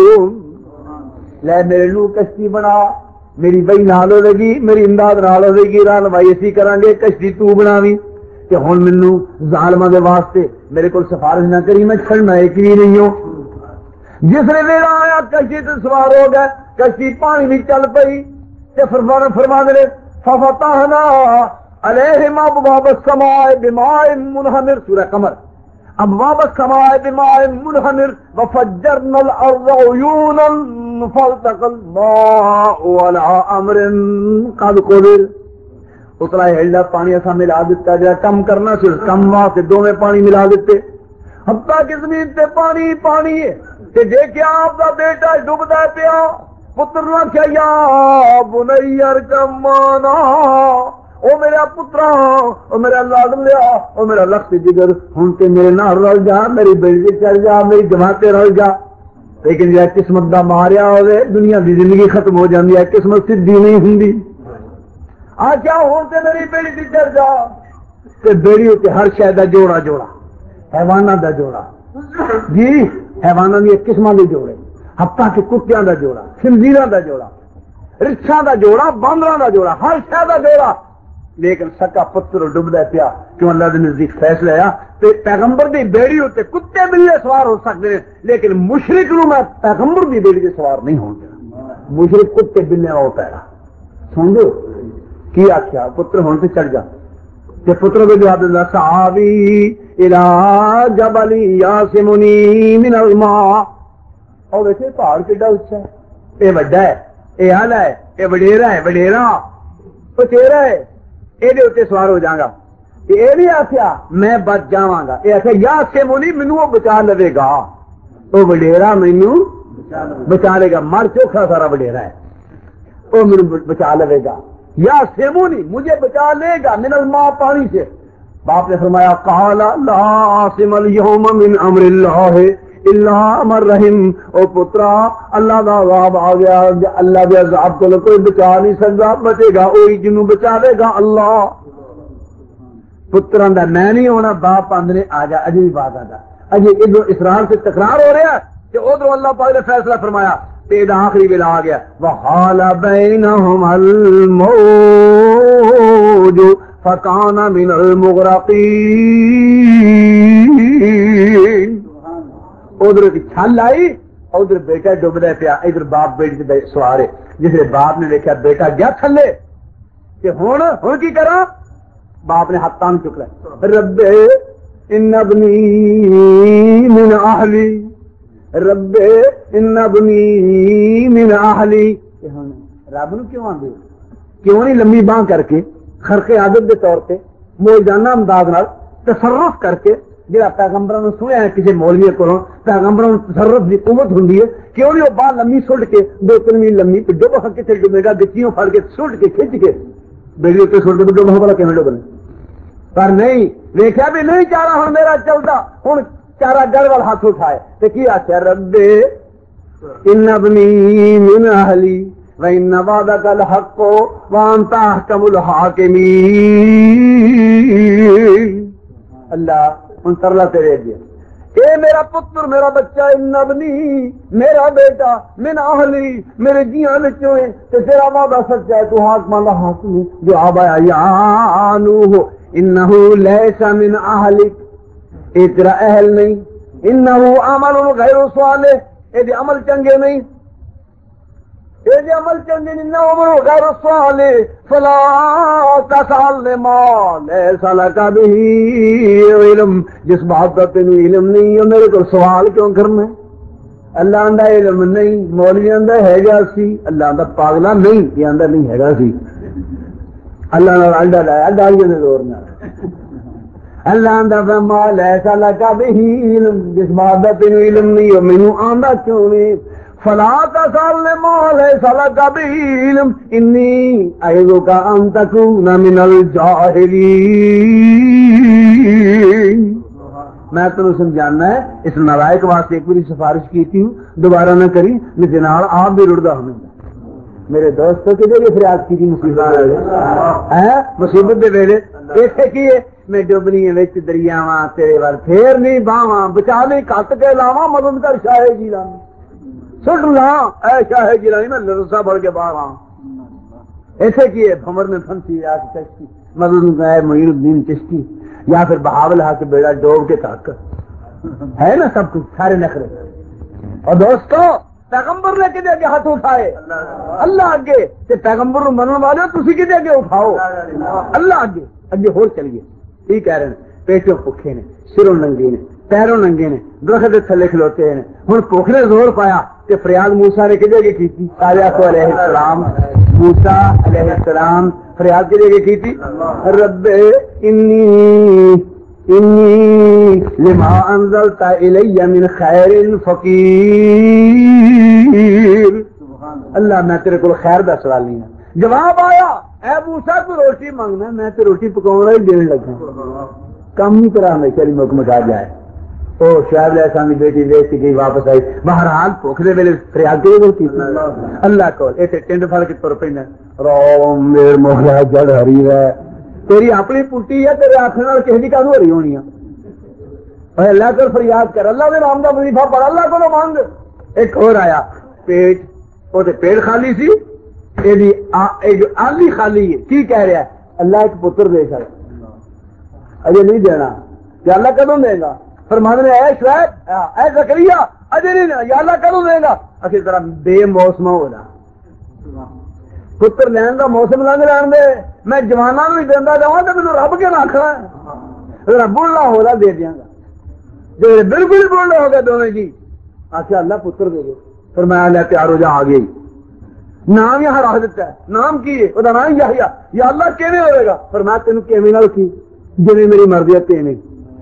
لے میرے نو کشتی بنا میری بئی نال ہو گی میری امداد نال ہو گی رہنمائی اسی کریں گے کشتی تو بناوی کہ ہن مینوں ظالماں دے واسطے میرے کو سفارش نہ کری میں چھڑنا ایک بھی نہیں ہوں. جس نے ویلا آیا کشتی تے سوار ہو گئے کشتی پانی میں چل پئی تے فرما دے ففتحنا علیہم ابواب السماء بماء منہمر سورہ قمر ابواب السماء بماء منہمر وفجرنا الارض عیونا فالتقى الماء على امر قد قدر. اتلا ہلدا پانی اسا ملا دیتا جا کم کرنا سی کم واسطے دوویں پانی ملا دیتے حتیٰ کہ زمین تے پانی پانی ہے تے دیکھیا آپ دا بیٹا ڈوبدا پیا پتر نہ کیا یا بنی ارکم معنا او میرا پترا او میرا لاڈ لیا او میرا لخت جگر ہن تے میرے نال رل جا میری بیٹی چڑھ جا میری جماعت رل جا. لیکن جا قسمت دا ماریا ہوئے دنیا دی زندگی ختم ہو جاندی ہے قسمت سیدھی نہیں ہوندی. آ کیا ہن تے میری بیٹی چڑھ جا تے بیڑی تے ہر شے دا جوڑا جوڑا حیواناں دا جوڑا جی حیواناں دی قسماں دے جوڑے حتیٰ کہ کتیاں دا جوڑا خنزیراں دا جوڑا رچھاں دا جوڑا باندراں دا جوڑا ہر شے دا جوڑا. لیکن سکا پتر ڈبدا پیا کیوں اللہ دے نزدیک فیصلہ آیا تے پیغمبر دی بیڑی تے کتے بلے سوار ہو سکتے ہیں لیکن مشرک نو میں پیغمبر دی بیڑی تے سوار نہیں ہوں گا. مشرک کتے بلے او پیرا سمجھو کی آخیا پتر ہون سے چڑھ جا تے پتر کو جواب دیندا ساوی الی جبل یاسمنی من الماء. اور ویسے پہاڑ کیڈا اونچا ہے اے وڈا ہے اے اعلی ہے اے وڈیرا او تیرا ہے یہ سوار ہو جاگا. یہ نہیں آخیا میں بچ جاواں گا یہ آخیا یا سے مونی مینو وہ بچا لے گا وہ وڈیرا مینو بچا لے گا مر چوکھا سارا وڈیرا ہے وہ مینو بچا لے گا یا سے مونی مجھے بچا لے گا من الماء پانی سے. باپ نے فرمایا قال لا عاصم اليوم من امر اللہ الا من رحم. او پترا اللہ دا عذاب آ گیا اللہ دے عذاب کو کوئی بچا نہیں سکتا بچے گا وہی جنوں بچا لے گا اللہ. پتراں دا میں نہیں ہونا باپ آندے آ جا اجے بھی بات آتا اجے ادھر اسرار سے تکرار ہو رہا کہ ادھر اللہ پاک نے فیصلہ فرمایا تے دا آخری ویلا آ گیا وحال بینہم الموج فکان من المغرقین. ادھر ایک چھل آئی، ادھر بیٹا ڈوبدا پیا، ادھر باپ بیٹے تے سوارے. جس باپ نے دیکھا بیٹا گیا تھلے کہ ہن کی کرا؟ باپ نے ہاتھ تان چک لیا، رب ان ابنی من اہلی، رب ان ابنی من اہلی. رب نو کیوں آندے؟ کیوں نہیں لمبی باں کر کے خرق عادت کے طور پہ موجانہ انداز نال تصرف کر کے جہاں پیغمبروں نے سنیا ہے کسی مولوی کو پیغمبروں تصرف کی قوت ہوں، کیوں نہیں وہ باہر لمبی سٹ کے 2-3 میل لمبی ڈب کتنے ڈبے گا، گچیوں پھڑ کے سٹ کے کھچ کے بیڑی اتنے سٹ کے ڈب والا کیون ڈبنے؟ پر نہیں دیکھا بھی نہیں چارہ ہوں میرا چلتا، ہوں چارہ گڑ وال ہاتھ اٹھائے تو کی آخیا رب ان ابنی من اہلی وَإِنَّ وَعْدَكَ الْحَقُّ وَأَنْتَ أَحْكَمُ الْحَاكِمِينَ. اللہ ان ترلا تیرے دیا اے میرا پتر میرا بچہ ان ابنی میرا بیٹا من اہلی میرے جیاں بچوں ہے تے تیرا وعدہ سچا ہے، تو حاکم اللہ حاکم جو آبا یا نوح انہ لیس من اہلک، اے تیرا اہل نہیں، انہ عمل غیر صالح، اے دے عمل چنگے نہیں، اے دے عمل چنگے نہیں، انہ عمل غیر صالح فلا تسأل ما لیس لک بہ علم، جس بات کا تینوں علم نہیں ہے میرے کو سوال کیوں کرنا ہے؟ اللہ آندا علم نہیں، مولوی آندا ہے گا سی، اللہ آندا پاگلا نہیں، یہ آندا نہیں ہے گا سی. اللہ نال انڈا لایا ڈالیے نے زور نال. اللہ آندا ما لیس لک بہ علم، جس بات کا تینوں علم نہیں ہے مینوں آندا کیوں نہیں؟ فلا تسأل ما ليس لك به علم إني أعظك أن تكون من الجاهلين. میں تمہیں سمجھانا ہے، اس نالائق واسطے ایک باری سفارش کی تھی، دوبارہ نہ کری نہیں نال آپ بھی رڑدا ہوں. میرے دوستوں کے لیے فریاد کی تھی مصیبت مصیبت دے ویلے ایتھے کی ہے میں ڈوبنی وچ دریاواں تیرے ول پھر نہیں باواں بچا نہیں کٹ کے لاواں مدد کر شاہ جیلانی سٹ لا اے شاہ جیلانی میں لرزہ بڑھ کے باہر آؤں. ایسے کی ہے بھمر میں پھنسی یا چشتی مدد ہے معین الدین چشتی یا پھر بہاول ہا کے بیڑا ڈوب کے تک ہے نا سب کچھ سارے نخرے. اور دوستو پیغمبر نے کدے اگے ہاتھ اٹھائے اللہ اگے تے پیغمبر نو منن والے تسی کدے اگے اٹھاؤ اللہ اگے اگے ہور چلیے. ٹھیک کہہ رہے ہیں پیٹوں بھوکے نے سروں ننگے نے پیروں ننگے نے درخت کے تھلے کھلوتے ہیں. ہوں بھوک نے زور پایا کہ فریاد موسیٰ نے کدے اگے کی تھی صالح علیہ السلام موسیٰ علیہ السلام فریاد کدے اگے کی تھی رب انی لما انزلت الی من خیر فقیر. اللہ میں تیرے کو خیر دا سوال نہیں ہے. جواب آیا اے موسیٰ تو روٹی مانگنا میں تو روٹی پکاؤں ہی دینے لگا کم نہیں کرا میں چلی مکمل آ جائے. او شعیب علیہ السلام کی بیٹی دیکھ کے گئی واپس آئی بہرحال بھوک دے ویلے فریاد کی ہوتی اللہ کو ایتھے ٹنڈ پھڑ کے تر پیندا روم میرے مولا جڑ ہری ہے تیری اپنی پٹی ہے تیرے آنکھوں نال کسی دی کانو ہری ہونی ہے. اے اللہ کو فریاد کر اللہ دے نام دا وظیفہ پڑھ اللہ کو مانگ. ایک اور آیا پیٹ او تے پیٹ خالی سی ایدی آلی خالی ہے. کی کہہ رہا ہے اللہ ایک پتر دے سکتا اجے نہیں دینا یا اللہ کدوں دے گا؟ فرمانے نے اے شعیب اے زکریا اجے نہیں دینا یا اللہ کدوں دے گا؟ اسی طرح بے موسم ہو رہا پتر لین کا موسم لنگ لین دے میں جوانوں بھی دینا جاؤں تو مجھے رب کے نہ آخنا رب اللہ ہو رہا دے دیا گا جو بالکل ہی بولنا ہو گیا دونوں جی آخر اللہ پتر دے دے پھر میں لے تیار ہو جا آ گئی. نام یہاں رکھ دیتا ہے نام کی ہے وہ نام یحییٰ یا اللہ کیویں ہوئے گا پر میں تینوں کیویں نہ رکھی جی میری مرضی ہے تیویں.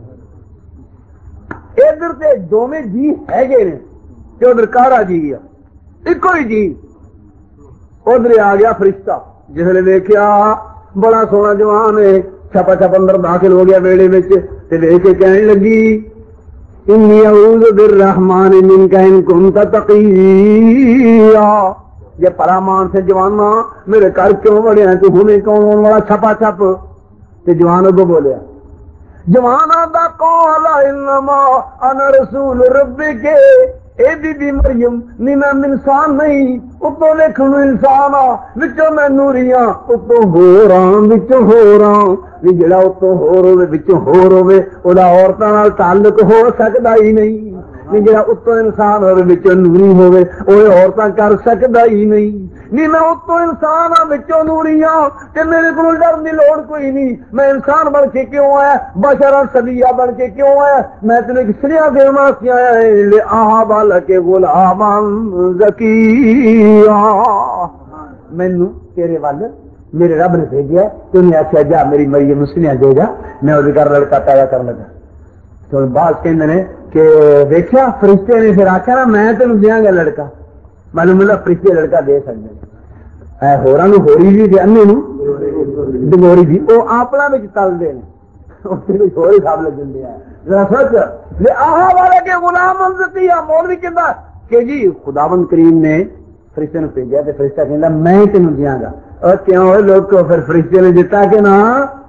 ادھر تے دونوں جی ہے گے نے کہ ادھر کارا جی ہے ایک ہی جی. ادھر آ گیا فرشتہ جس نے دیکھا بڑا سونا جوان ہے چھپا چھپ اندر داخل ہو گیا ویڑے میں دیکھ کے کہنے لگی انی اعوذ بالرحمن منک ان کنت تقیا. یہ پرامان سے جوانا میرے گھر کیوں بڑے ہیں تو ہمیں کون والا چھپا چھپ تے جوان ابو بولیا جوان آدھا قال انما انا رسول ربک اے بی بی مریم نہیں میں انسان نہیں اتوں دیکھن انسان آ وچوں میں نوریاں اتوں ہور آں وچوں ہور آں بھی جڑا اتوں ہور ہوے وچوں ہور ہوے اودا عورتاں نال تعلق ہو سکدا ہی نہیں جڑا اتوں انسان ہوے وچوں نوری ہوے اوے عورتاں کر سکدا ہی نہیں میں اتوں انسان ہاں وچوں نوری ہاں تے میرے کول ڈرن دی لوڑ کوئی نہیں میں انسان بن کے کیوں آیا بشرا سبیہ بن کے کیوں آیا میں تینوں ایک سریہ دین واسطے آیا ہے لآہب لک غلاما زکیہ مینوں تیرے ول میرے رب نے بھیجا تو انہیں آخیا جا میری مریم سنیا دے گا میں وہ گھر لڑکا پیدا کر لگا تو بعض کہتے ہیں کہ دیکھا فرشتے نے پھر آخیا نا میں تینوں دیا گا لڑکا معلوم مطلب فرشتے لڑکا دے سکتے ہیں ہورا نو ہوری بھی انے نو ڈگوری بھی وہ اپنا تلتے ہیں ہوری سب لگے ذرا سوچ آہا والے کے غلام مولوی کہتا کہ جی خداوند کریم نے فرشتے نے بھیجا تو فرشتہ کہتا میں تینوں دیا گا اور کیوں ہوئے لوگ کو پھر فرشتے نے دیتا کہ نا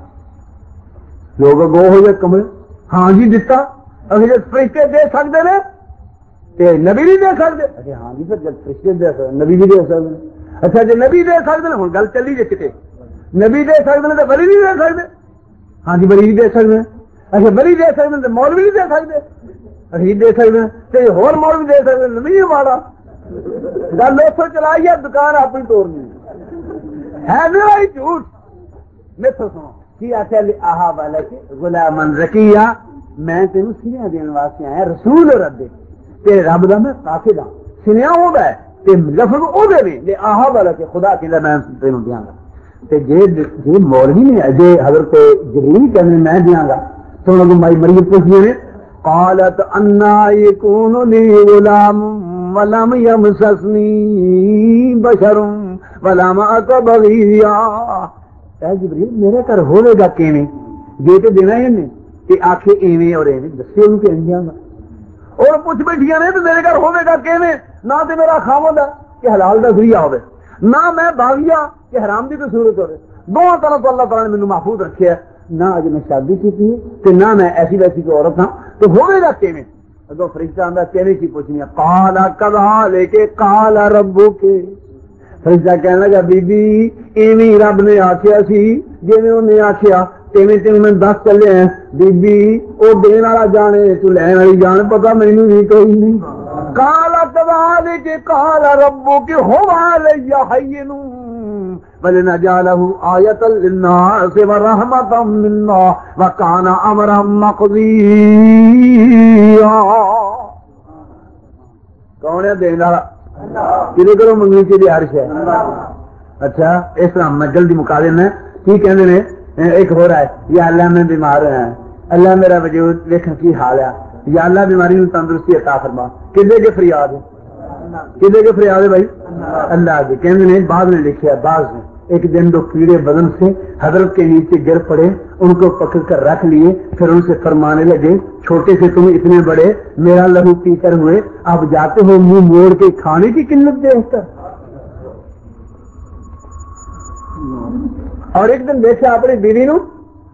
لوگ گو ہو جائے کمرے ہاں جی دیتا اگر جب فرشتے دے سکتے ہیں تو نبی نہیں دے سکتے اچھا ہاں جی پھر جب فرشتے دے سکتے نبی بھی دے سکتے اچھا جی نبی دے سکتے ہیں ہوں گل چلی جی کتنے نبی دے سکتے ہیں تو بلی نہیں دے سکتے ہاں جی بلی دے سکتے ہیں اچھا بلی دے سکتے ہیں تو مولوی نہیں دے سکتے اچھا دے سکتے ہیں تو ہور مولوی دے سکتے ہیں نبی ماڑا گل اتوں چلائی ہے دکان اپنی توڑنی ہے میرا ہی جھوٹ میتھوں سنو کی آخیا آہا والا کے غلام زکیہ میں تینوں سنیا دین واسطے آیا رسول رب تیرے رب دا میں قاصد ہاں سنیا ہوگا ہے تے لفظ او دے نے لے آہا والا کے خدا کہندا میں تینوں دیاں گا تے جے مولوی نے اجے حضرت جبریل کہنے میں دیاں گا تو انہوں نے مریم پوچھی نے قالت انا یکون لی غلام ولم یمسسنی بشر ولم اک بغیا اے جبریل میرے گھر ہوے گا کیویں جے تے دینا ہے نے کہ آخے ایویں اور ایویں دسے ان کے انجاں گا اور پوچھ بیٹھیاں نے تو میرے گھر ہوے گا کیویں نہ تے میرا خاوند ہے کہ حلال دا ذریعہ ہوے نہ میں باغیا کہ حرام دی کوئی صورت ہوے دونوں طرح تو اللہ تعالی نے مینوں محفوظ رکھیا نہ اج میں شادی کی تے نہ میں ایسی ویسی کوئی عورت ہاں تو ہوے گا کیویں اگوں فرشتہ آندا کیویں کی پوچھنی قال کذالک قال ربک فرشتہ کہنے لگا بی بی ایویں رب نے آخیا سی جویں انہیں آخیا تیویں تینوں میں دس چلے ہیں بی بی او دین والا جانے تو لین والی جان پتہ مینوں نہیں کوئی نہیں قال كذلك قال ربك هو علي هين ولنجعله آية للناس ورحمة منا وكان أمرا مقضيا کون ہے دین والا کدے کرو منگنی چاہیے عرش ہے اچھا اس طرح میں جلدی مکا دینا کی کہتے ہیں ایک ہو رہا ہے یا اللہ میں بیمار ہوں اللہ میرا وجود دیکھیں کی حال ہے یا اللہ بیماری میں تندرستی عطا فرما کدے کے فریاد ہے کدے کے فریاد ہے بھائی اللہ کی کہتے ہیں بعد میں لکھا بعض نے ایک دن دو کیڑے بدن سے حضرت کے نیچے گر پڑے ان کو پکڑ کر رکھ لیے پھر ان سے فرمانے لگے چھوٹے سے تم اتنے بڑے میرا لہو پی کر ہوئے اب جاتے ہو منہ موڑ کے کھانے کی قلت دیکھ کر اور ایک دن دیکھا اپنی بیوی نو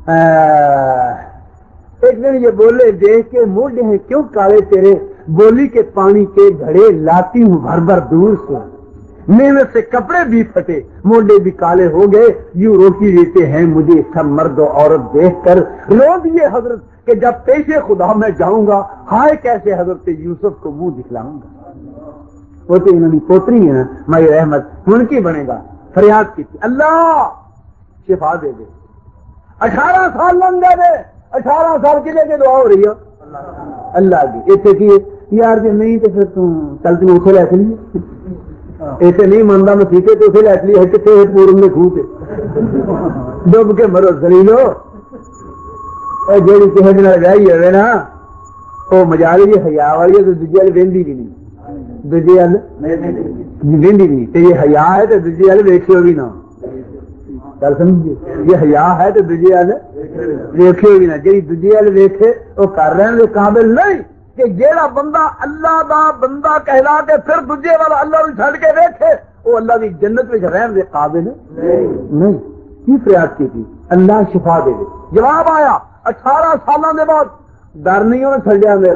ایک دن یہ بولے دیکھ کے موڈے ہیں کیوں کالے تیرے بولی کے پانی کے گھڑے لاتی ہوں بھر بھر دور سے محنت سے کپڑے بھی پھٹے موڈے بھی کالے ہو گئے یوں روتی دیتے ہیں مجھے سب مرد و عورت دیکھ کر رو دیے حضرت کہ جب پیش خدا میں جاؤں گا ہائے کیسے حضرت یوسف کو منہ دکھلاؤں گا وہ تو انہوں نے پوتری ہے مائی رحمت ان کی بنے گا فریاد کی تھی اللہ شفا دے دے 18 سال لنگ گئے 18 سال کے لیے دعا ہو رہی ہے اللہ کی ایسے کی یار جی نہیں تو پھر تم کل تم اسے لے چلیے ایسے نہیں منتا میں ٹھیک ہے تو اسے لے چلیے کتنے پورن میں خوب ڈب کے مرو زلیلو جی کسی دن ویائی ہوئے نا وہ مجال جی حیا والی ہے تو دوجی والی وہدی بھی نہیں دوجی وال وہدی نہیں تو یہ حیا ہے تو دوجی وال ویکھیو بھی نہ گل سمجھیے یہ حیا ہے تو دوجے وال ویکھیو بھی نہ جی دوجے وال ویکھے وہ کر رہے ہیں قابل نہیں کہ جیڑا بندہ اللہ دا بندہ کہلا کے پھر دوجے والا اللہ نو چھڈ کے ویکھے وہ اللہ دی جنت وچ رہن دے قابل نہیں کی فریاد کی تھی اللہ شفا دے دے جواب آیا 18 سالوں کے بعد ڈر نہیں انہیں چھڈیا میرا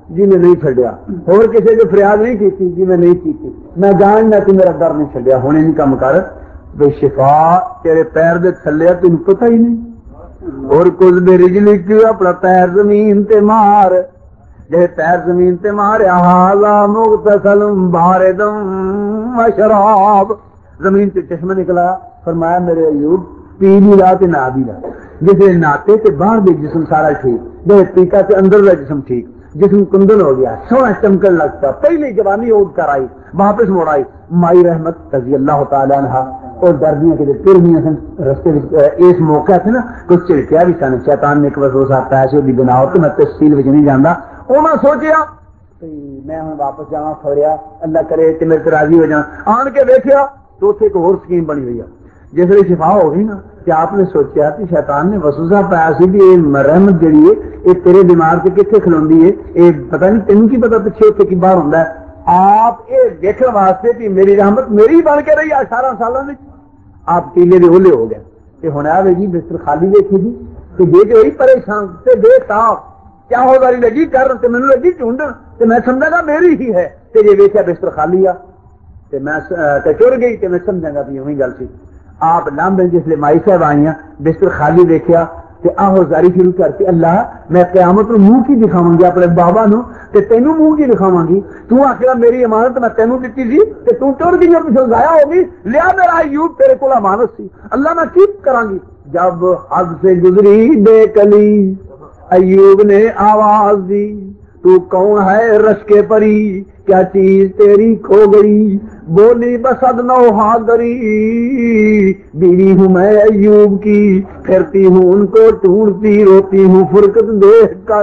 جی میں نہیں چڈیا، اور کسی کو فریاد نہیں کی جی میں نہیں کی، میں جاننا تو میرا در نہیں چڈیا، ہوں نہیں کام کر بے شفا تیرے پیر دے تھلے تین پتہ ہی نہیں، اور کچھ میری رجلی کیوں اپنا پیر زمین تے مار، جیسے پیر زمین تے مارے حالا مغتسل باردم شراب، زمین سے چشمہ نکلا، فرمایا میرے ایوب پی بھی لا تے نہ بھی لا، جسے ناتے تے باہر بھی جسم سارا ٹھیک، جیسے پیکا تے اندر کا جسم ٹھیک، جسم کندن ہو گیا، سونا چمکن لگتا، پہلی جوانی اٹھ کر آئی، واپس موڑ آئی، مائی رحمت رضی اللہ تعالی عنہ اور دردیاں کے پھر بھی رستے اس موقع تھے نا کچھ چڑکیا بھی سن، شیطان نے ایک وسوسہ پیسے کی بنا تو میں تفصیل میں نہیں جانتا، انہوں نے سوچیا میں ہوں واپس جانا فوریا اللہ کرے کہ میرے سے راضی ہو جانا، آن کے دیکھا تو اتنے ایک اور سکیم بنی ہوئی ہے، جس لیے شفا ہو گئی نا کہ آپ نے سوچا کہ شیطان نے وسوسہ پایا سی بھی یہ رحمت جڑی ہے یہ تیرے دماغ سے کتنے کھلوندی ہے، یہ پتہ نہیں تینوں کی پتا پیچھے اتنے کی باہر ہوتا ہے، آپ یہ دیکھنے واسطے کہ میری رحمت میری بن کے رہی 18 سالوں میں، آپ ٹیلے دے اولے ہو گئے کہ ہوں آئے جی بستر خالی دیکھے جی کہ دیکھ رہی پریشان سے بے تاپ کیا ہو داری لگی کر مینو لگی چونڈن تو میں سمجھا گا میری ہی ہے، جی ویچیا بستر خالی آ میں چر گئی تو میں سمجھا گا بھی وہی گل سی، آپ لمبے جسے مائی صاحب آئی ہیں بستر خالی دیکھا تو آہو زاری شروع کر کے اللہ میں قیامت نو منہ کی دکھاواں گی اپنے بابا نو تے تینوں منہ کی دکھاواں گی، تو آخر میری امانت میں تینوں دیتی سی تے تو ٹر گئی اور پیچھے ضائع ہوگی، لیا میرا ایوب تیرے کو امانت سی، اللہ میں کی کراں گی، جب حد سے گزری بے کلی ایوب نے آواز دی تو کون ہے رش کے پری کیا چیز تیری کھو گئی، بولی بسد نوحہ گری بیوی ہوں میں ایوب کی پھرتی ہوں ان کو ڈھونڈتی روتی ہوں فرقت دیکھ کر،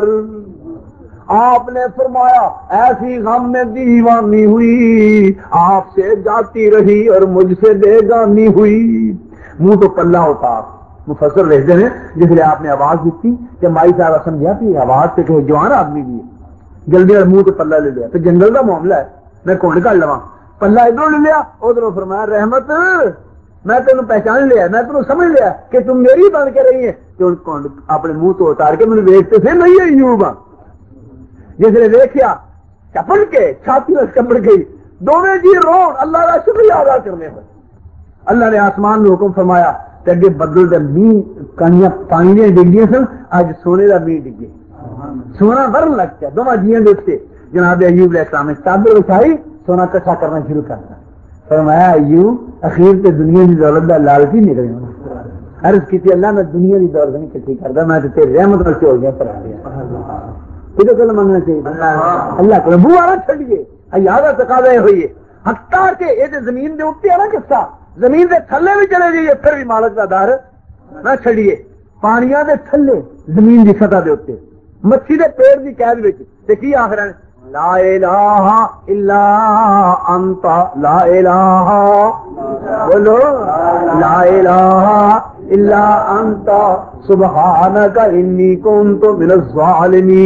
آپ نے فرمایا ایسی غم میں دیوانی ہوئی آپ سے جاتی رہی اور مجھ سے بیگانی ہوئی، منہ تو پلہ ہوتا مفسر لکھتے ہیں جس لیے آپ نے آواز دیتی کہ مائی صاحب سمجھا کہ آواز سے کہ جوان آدمی بھی جلدی منہ تو پلہ لے لیا، تو جنگل کا معاملہ ہے میں کون کر لوا، پلہ ادھر لے لیا ادھر فرمایا رحمت میں تینوں پہچان لیا، میں تینوں سمجھ لیا کہ تم میری بن کے رہی ہے، تو اپنے منہ تو اتار کے مجھے ویچتے تھے نہیں ہے ایوب، جس نے دیکھا چپٹ کے چھاتی میں چپٹ گئی، دونوں جی رون اللہ کا شکریہ ادا کرنے پر، اللہ نے آسمان میں حکم فرمایا کہ اگے بدل دے می کانیاں پانی دیا ڈگیاں سن، اج سونے کا می ڈگے، سونا برن لگتا دونوں جیاں دے اتنے، جناب ایوب علیہ السلام نے چادر بچھائی سونا کٹھا کرنا شروع کرتا، فرمایا ایوب اخیر تے دنیا کی دولت کا لالچی نکلے، عرض کی اللہ میں دنیا کی دولت نہیں کٹھی کرتا، میں تو تیری رحمت میں چول گیا پر یہ گل مننا چاہیے، اللہ کو بو آنا چڑیے یاد تقاضا یہ ہوئی ہے، حتیٰ کہ یہ زمین دے اتنے ہے نا قصہ، زمین دے تھلے بھی چلے جائیے پھر بھی مالک کا دار نہ چھڑیے، پانیاں دے تھلے زمین کی سطح دے اتنے مچھی دے پیڑ کی قید میں کی آخر لا الہ الا انت، لا الہ بولو لا الہ الا انت سبحانک انی کنت من الظالمین،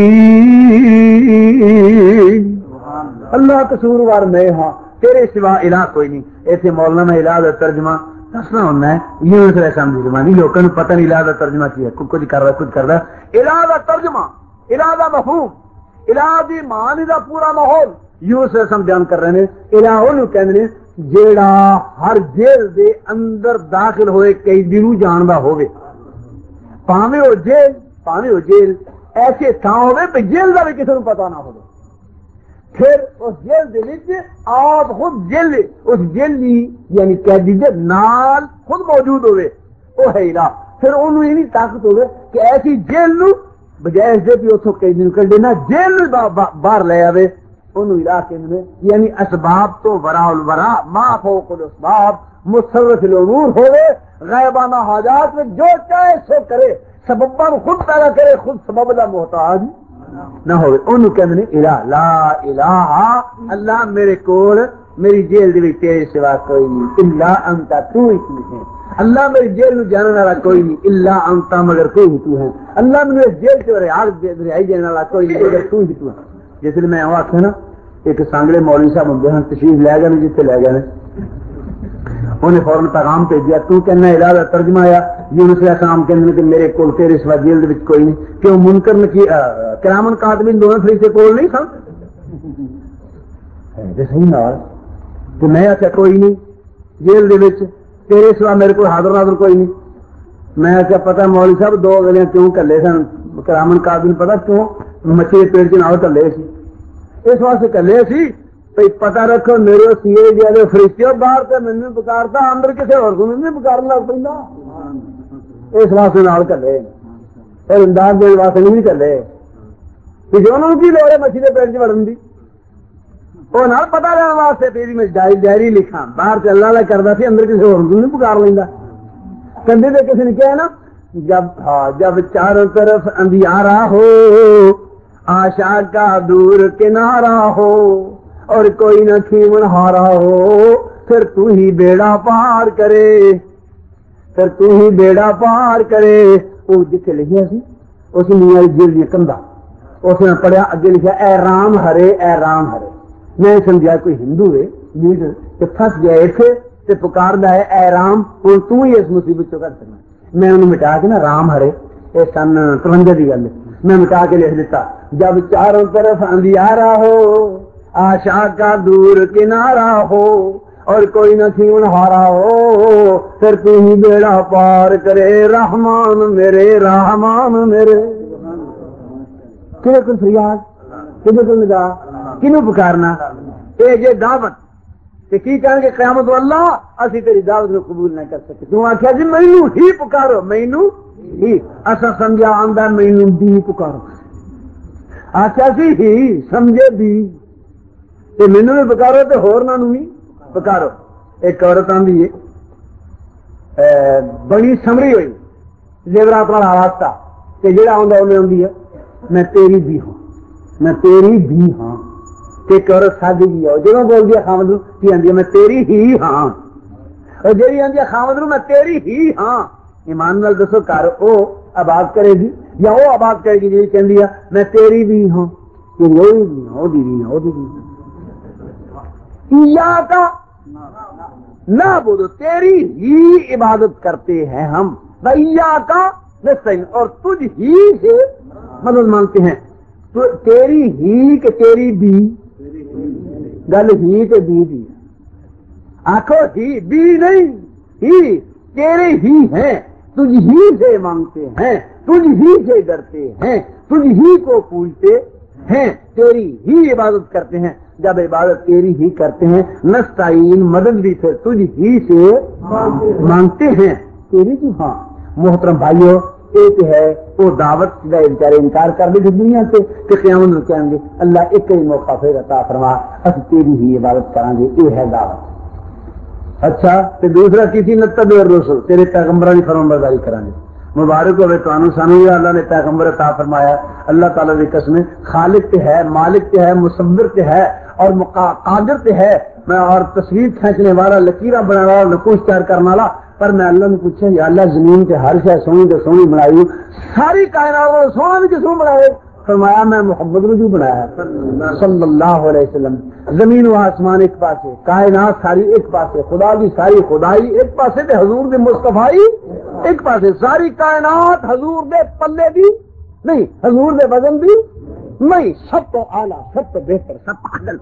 اللہ قصوروار میں ہاں تیرے سوا الہ کوئی نہیں، ایسے مولانا الہ کا ترجمہ دسنا ہونا ہے، یہ مسئلہ ترجمہ نہیں، لوگوں کو پتہ نہیں الہ کا ترجمہ کیا ہے، کچھ کر رہا کچھ کر رہا، الہ کا ترجمہ الہ کا مفہوم الہ دی معنی دا پورا ماحول یوں سے ہم بیان کر رہے ہیں، الہ انہوں کہندے نے جیڑا ہر جیل دے اندر داخل ہوئے کئی دنوں جاندا ہوئے، پاویں او جیل ایسے تھاں ہوئے پہ جیل دا بھی کسی کو پتہ نہ ہوئے، پھر اس جیل دے وچ آپ خود جیل اس جیلی یعنی قیدی دے نال خود موجود ہوئے، وہ ہے الہ، پھر انہوں یہ نہیں طاقت ہوئے کہ ایسی جیل نو بجائے اس دے بھی اتوں کئی دن کر دینا جیل باہر لے آئے، انہوں الہ کہندے یعنی اسباب تو وراء الورا ما فوق الاسباب متصرف الامور ہوئے، غیبانہ حاجات میں جو چاہے سو کرے، سبباں خود پیدا کرے، خود سبب دا محتاج نہ ہوئے، انہوں کہندے الہ لا الہ اللہ میرے کول میری جیل دے تیرے سوا کوئی نہیں، الا انت تو ہی ہے، اللہ میری جیل میں جانے والا کوئی نہیں، الا انت مگر کوئی ہی تو ہے، اللہ میرے جیل سے رہائی دینے والا کوئی نہیں مگر تو ہی تو ہے، جس لیے میں آخیا نا ایک سانگڑے مولوی صاحب ہوں تشریف لے گئے جتنے لے گئے انہیں فوراً پیغام بھیجیا تو کہنا الہ دا ترجمہ آیا یونس علیہ السلام کہنے کہ میرے کول تیرے سوا جیل دے وچ کوئی نہیں کیوں منکر نکیر کرامن کاتبین دونوں فرشتے کول نہیں سن تے صحیح نال تو میں آخیا کوئی نہیں جیل دے وچ تیرے سوا میرے کو حاضر ناظر کوئی نہیں میں آخیا پتا مولوی صاحب 2 گلیاں کیوں کلے سن کرامن کاتبین پتا کیوں مچھلی پیڑ کے نال کلے سی اس واسطے کلے سی پتا رکھو میرے سیے جی فرشتے باہر سے مینو پکارتا اندر کسی اور کو نہیں پکارن لگ پہ اس واسطے نال کلے اور امداد دینے واسطے نہیں کلے کسی انہوں کی لوڑ ہے مچھلی کے پیٹ چ وڑن کی وہ نہ پتا لینا واسطے تیری میں ڈائری لکھا باہر سے اللہ اللہ کرتا سی اندر کسی اور کو نہیں پکار لینا کندھے پہ کسی نے کیا نا جب چاروں طرف اندھیارا ہو آشا کا دور کنارا ہو اور کوئی نہ کھیمن ہارا ہو پھر تو ہی بیڑا پار کرے پھر تو ہی بیڑا پار کرے وہ جتنے لکھا سی اس میاں جیل دیا کندا اس نے پڑھیا اگے لکھا اے رام ہرے اے رام ہرے میں سمجھا کوئی ہندو ہے لیڈر کہ پھنس گیا اتنے تے پکاردا ہے اے رام ہوں تو ہی اس مصیبت چوں کر سکنا میں انہوں مٹا کے نا رام ہرے یہ سن 53 کی گل میں مٹا کے لکھ دیتا جب چاروں طرف اندھیارا ہو آشا کا دور کنارا ہو اور کوئی نہ کھیون ہارا ہو پھر تو ہی بیڑا پار کرے رحمان میرے کھے کل فریاد کھے کل ندا کنوں پکارنا اے جے دعوت کہ کی کہیں گے قیامت اللہ اسی تیری دعوت کو قبول نہ کر سکے تو آخیا جی مینو ہی پکارو مینو ہی اصا سمجھا آندا مینو بھی پکارو آخیا سی ہی سمجھے بھی تے مینو بھی پکارو تے ہورناں نوں بھی پکارو ایک عورت آندی ہے بڑی سمری ہوئی زیورات والا واسطہ کہ جڑا آندا انہیں آندی ہے میں تیری بھی ہوں میں تیری بھی ہاں ایک عورت سادی بھی ہے جب بول دیا خامد نو کی آدھی میں تیری ہی ہاں اور جی آدھی خامد نو میں تیری ہی ہاں ایمان نال دسو کر وہ آباد کرے گی یا وہ آباد کرے گی جی کہندی ہے میں تیری بھی ہاں کا نہ بولو تیری ہی عبادت کرتے ہیں ہم کا نستعین اور تجھ ہی سے مدد مانگتے ہیں تو تیری ہی کہ تیری بھی گل ہی تے بھی آخو ہی بھی نہیں ہی تیرے ہی ہیں تجھ ہی سے مانگتے ہیں تجھ ہی سے ڈرتے ہیں تجھ ہی کو پوجتے ہیں تیری ہی عبادت کرتے ہیں جب عبادت تیری ہی کرتے ہیں نستعین مدد بھی پھر تجھ ہی سے مانگتے ہیں تیری کی ہاں محترم بھائیو ایک ہے وہ دعوت کا بیچارے انکار کر دے دنیا سے کہ قیامت کہیں گے اللہ ایک ہی موقع پھر عطا فرما اس تیری ہی عبادت کریں گے یہ ہے دعوت اچھا تو دوسرا کسی نتبع الرسل تیرے پیغمبروں کی فرمانبرداری کریں گے مبارک ہوئے تو سانو اللہ نے پیغمبر عطا فرمایا اللہ تعالیٰ کی قسم خالق تے ہے مالک تے ہے مصور تے ہے اور قادر تے ہے میں اور تصویر کھینچنے والا لکیراں بنا والا نقوش تیار کرنے والا پر میں اللہ نے پوچھا یا اللہ زمین کے ہر شے سونی تو سونی بنائی ساری کائنات سونا بھی کسوں بنائے فرمایا میں محمد رجوع بنایا صلی اللہ علیہ وسلم زمین و آسمان ایک پاسے کائنات ساری ایک پاسے خدا کی ساری خدائی ایک پاسے تے حضور دے مصطفی ایک پاسے ساری کائنات حضور دے پلے بھی نہیں حضور دے وزن بھی نہیں سب تو اعلیٰ سب تو بہتر سب عدل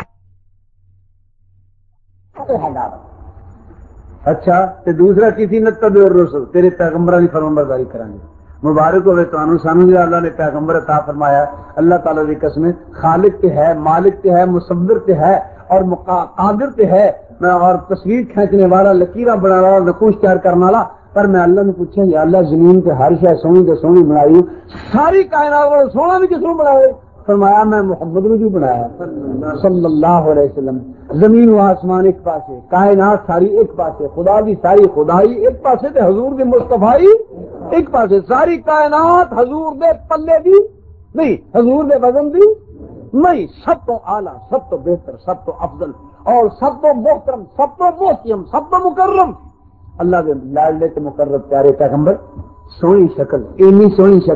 اچھا تے دوسرا کسی نتبع الرسل تیرے پیغمبراں دی فرمانبرداری کریں گے مبارک ہوئے تو سانو جو اللہ نے پیغمبر عطا فرمایا اللہ تعالیٰ کی قسم خالق تے ہے مالک تے ہے مصور تے ہے اور قادر تے ہے میں اور تصویر کھینچنے والا لکیراں بنا والا نقوش تیار کرنے والا پر میں اللہ نے پوچھا یا اللہ زمین کے ہر شے سونی تو سونی بنائی ساری کائنات سونا بھی کسوں بنائے فرمایا میں محمد رجوع بنایا صلی اللہ علیہ وسلم زمین و آسمان ایک پاسے کائنات ساری ایک پاسے خدا کی ساری خدائی ایک پاسے تے حضور دے مصطفی ایک پاسے ساری کائنات حضور دے پلے بھی نہیں حضور دے وزن بھی نہیں سب تو اعلیٰ سب تو بہتر سب تو افضل اور سب تو محترم سب تو محترم سب تو مکرم اللہ کے لاڈلے تے مقرب پیارے پیغمبر سونی شکل اینی سونی شکل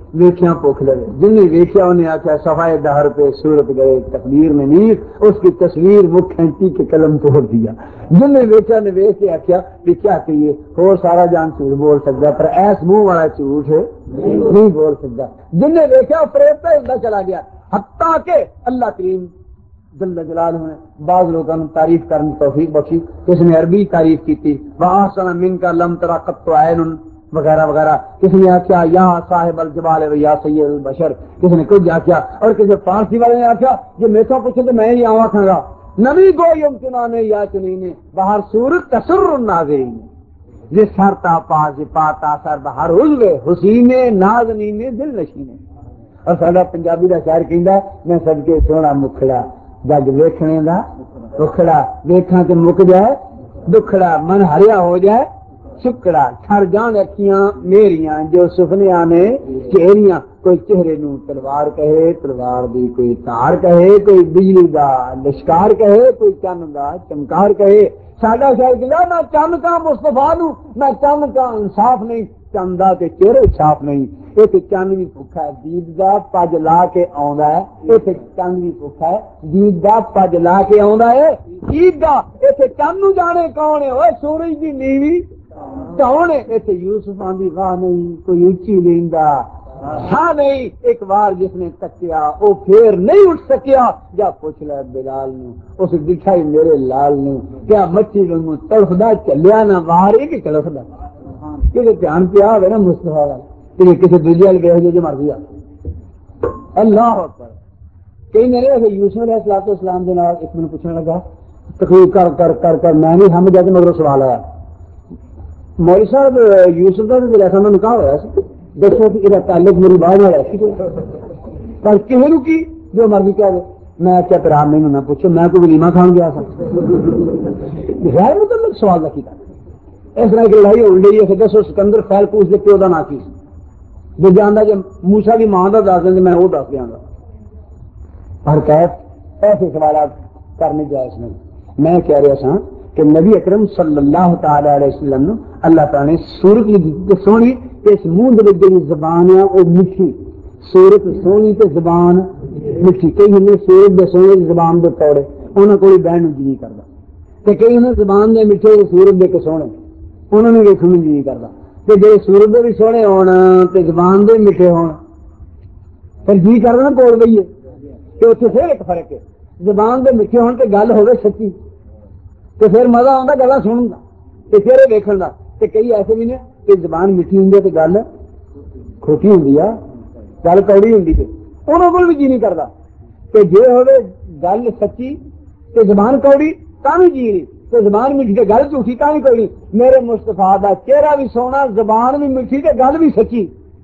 ویکھیاں بھوک لگے، جن نے ویکھیا انہیں آخیا صفائے دہر پہ صورت گئے تقدیر میں نیز، اس کی تصویر مکھ کھینچی کے قلم توڑ دیا۔ جن نے ویکھیا نے ویکھ کے آخیا بھی کیا کہیے، اور سارا جان جھوٹ بول سکتا پر ایس منہ والا جھوٹ نہیں بول سکتا۔ جن نے ویکھیا فریب پہ چلا گیا، حتیٰ کہ اللہ کریم جل جلالہ نے بعض لوگوں نے تعریف کرنے توفیق بخشی، کس نے عربی تعریف کی تھی وَأَحْسَنَ مِنْكَ لَمْ تَرَ قَطُّ عَيْنٌ وغیرہ وغیرہ، کس نے آخیا یا صاحب الجبال و یا سید البشر، کس نے کچھ آخیا، اور کسی فارسی والے نے آخیا جو میرے سے پوچھے تو میں ہی آواں کھاں گا نبی گو یم چنانے یا چنینے باہر صورت تسر الناظرین، جس سر تا پاس پاتا سر بہر عضو حسین نازنین دل نشینے۔ اور ساڈا پنجابی دا شاعر کہندا میں صدقے سونا مکھڑا جگ ویکھنے دا دکھڑا، ویکھاں تے مک جائے دکھڑا، من ہریا ہو جائے سکڑا، چھڑ جان اکھیاں میریاں جو سپنیاں نے چہریاں، کوئی چہرے نو تلوار کہے تلوار دی، کوئی تار کہے کوئی بجلی دا لشکار کہے، کوئی چن دا چمکار کہے۔ ساڈا شاعر کہندا نہ چن کا مصطفیٰ نو، نہ چن کا انصاف نہیں، چندا تے چہرے چھاپ نہیں۔ ایک چند بھی بھوکا ہے دید دا پج لا کے آندا ہے، ایک چند بھی بھوکا ہے دید دا پج لا کے آندا ہے عید دا، ایتھے چند نو جانے کون ہے، اوے سورج دی نیوی کون ہے، ایتھے یوسف دی واہ نہیں کوئی اونچی لیندا ہاں نہیں، ایک بار جس نے تکیا او پھر نہیں اٹھ سکیا، جا پوچھ لے بلال نو اس دکھائی میرے لال نو، کیا مچھی نو تڑفدا چلیا نہ باہر ایک تڑفدا، کیونکہ دھیان پیا ہوئے نا مصطفیٰ والا کسی دوجے والے ویخ جو مرضی آ اللہ اکبر۔ کئی میرے یوسف علیہ السلام کے نال ایک مجھے پوچھنے لگا تقریر کر کر کر کر میں نہیں سمجھ آ کے مگر سوال آیا مولوی صاحب یوسف کا تو ایسا میں نکاح ہوا سی، دسو کہ یہ تعلق میری بات والا سی پر کسی نو کی جو مرضی کہہ دے، میں کیا پھر آپ نہیں نہ پوچھو میں کوئی ولیمہ کھان گیا تھا غیر متعلق سوال رکھی تھا۔ اس طرح کی لڑائی ہو رہی ہے، دسو سکندر خیل پوچھ دے پیو کا نا کی جو جانتا کہ موسیٰ کی ماں کا دس دیں میں وہ دس دیا گا، پر کیف ایسے سوالات کرنے جائز نہیں۔ میں کہہ رہا سا کہ نبی اکرم صلی اللہ تعالی علیہ وسلم نے اللہ تعالی نے صورت سونی اس منہ دے جڑی زبان ہے وہ میٹھی، صورت سونی تے زبان میٹھی، کئی ہنے صورت دے سونے زبان دے توڑے انہاں کوئی بہن جی نہیں کردا، تے کئی ہنے زبان دے میٹھے صورت دے کے سونے انہوں نے ویکھن جی نہیں کردا، تے جے صورت دے بھی سونے ہون تے زبان دے میٹھے ہون پھر جی کردا نا کوڑ بئیے، تے اوتھے پھر ایک فرق ہے، زبان دے میٹھے ہون تے گل ہوے سچی تے پھر مزہ آندا گلاں سنن دا تے چہرے ویکھن دا، تے کئی ایسے بھی نے کہ زبان میٹھی ہوندی تے گل کھوٹی ہوندی آ، گل کوڑی ہوندی تے انہاں کول بھی جی نہیں کردا، تے جے ہوے گل سچی تے زبان کوڑی تاں وی جی نہیں، تے زبان میٹھی تے گل جھوٹی تاں وی کوڑی۔ میرے مصطفیٰ دا چہرہ بھی سونا، زبان بھی میٹھی تے گل بھی سچی،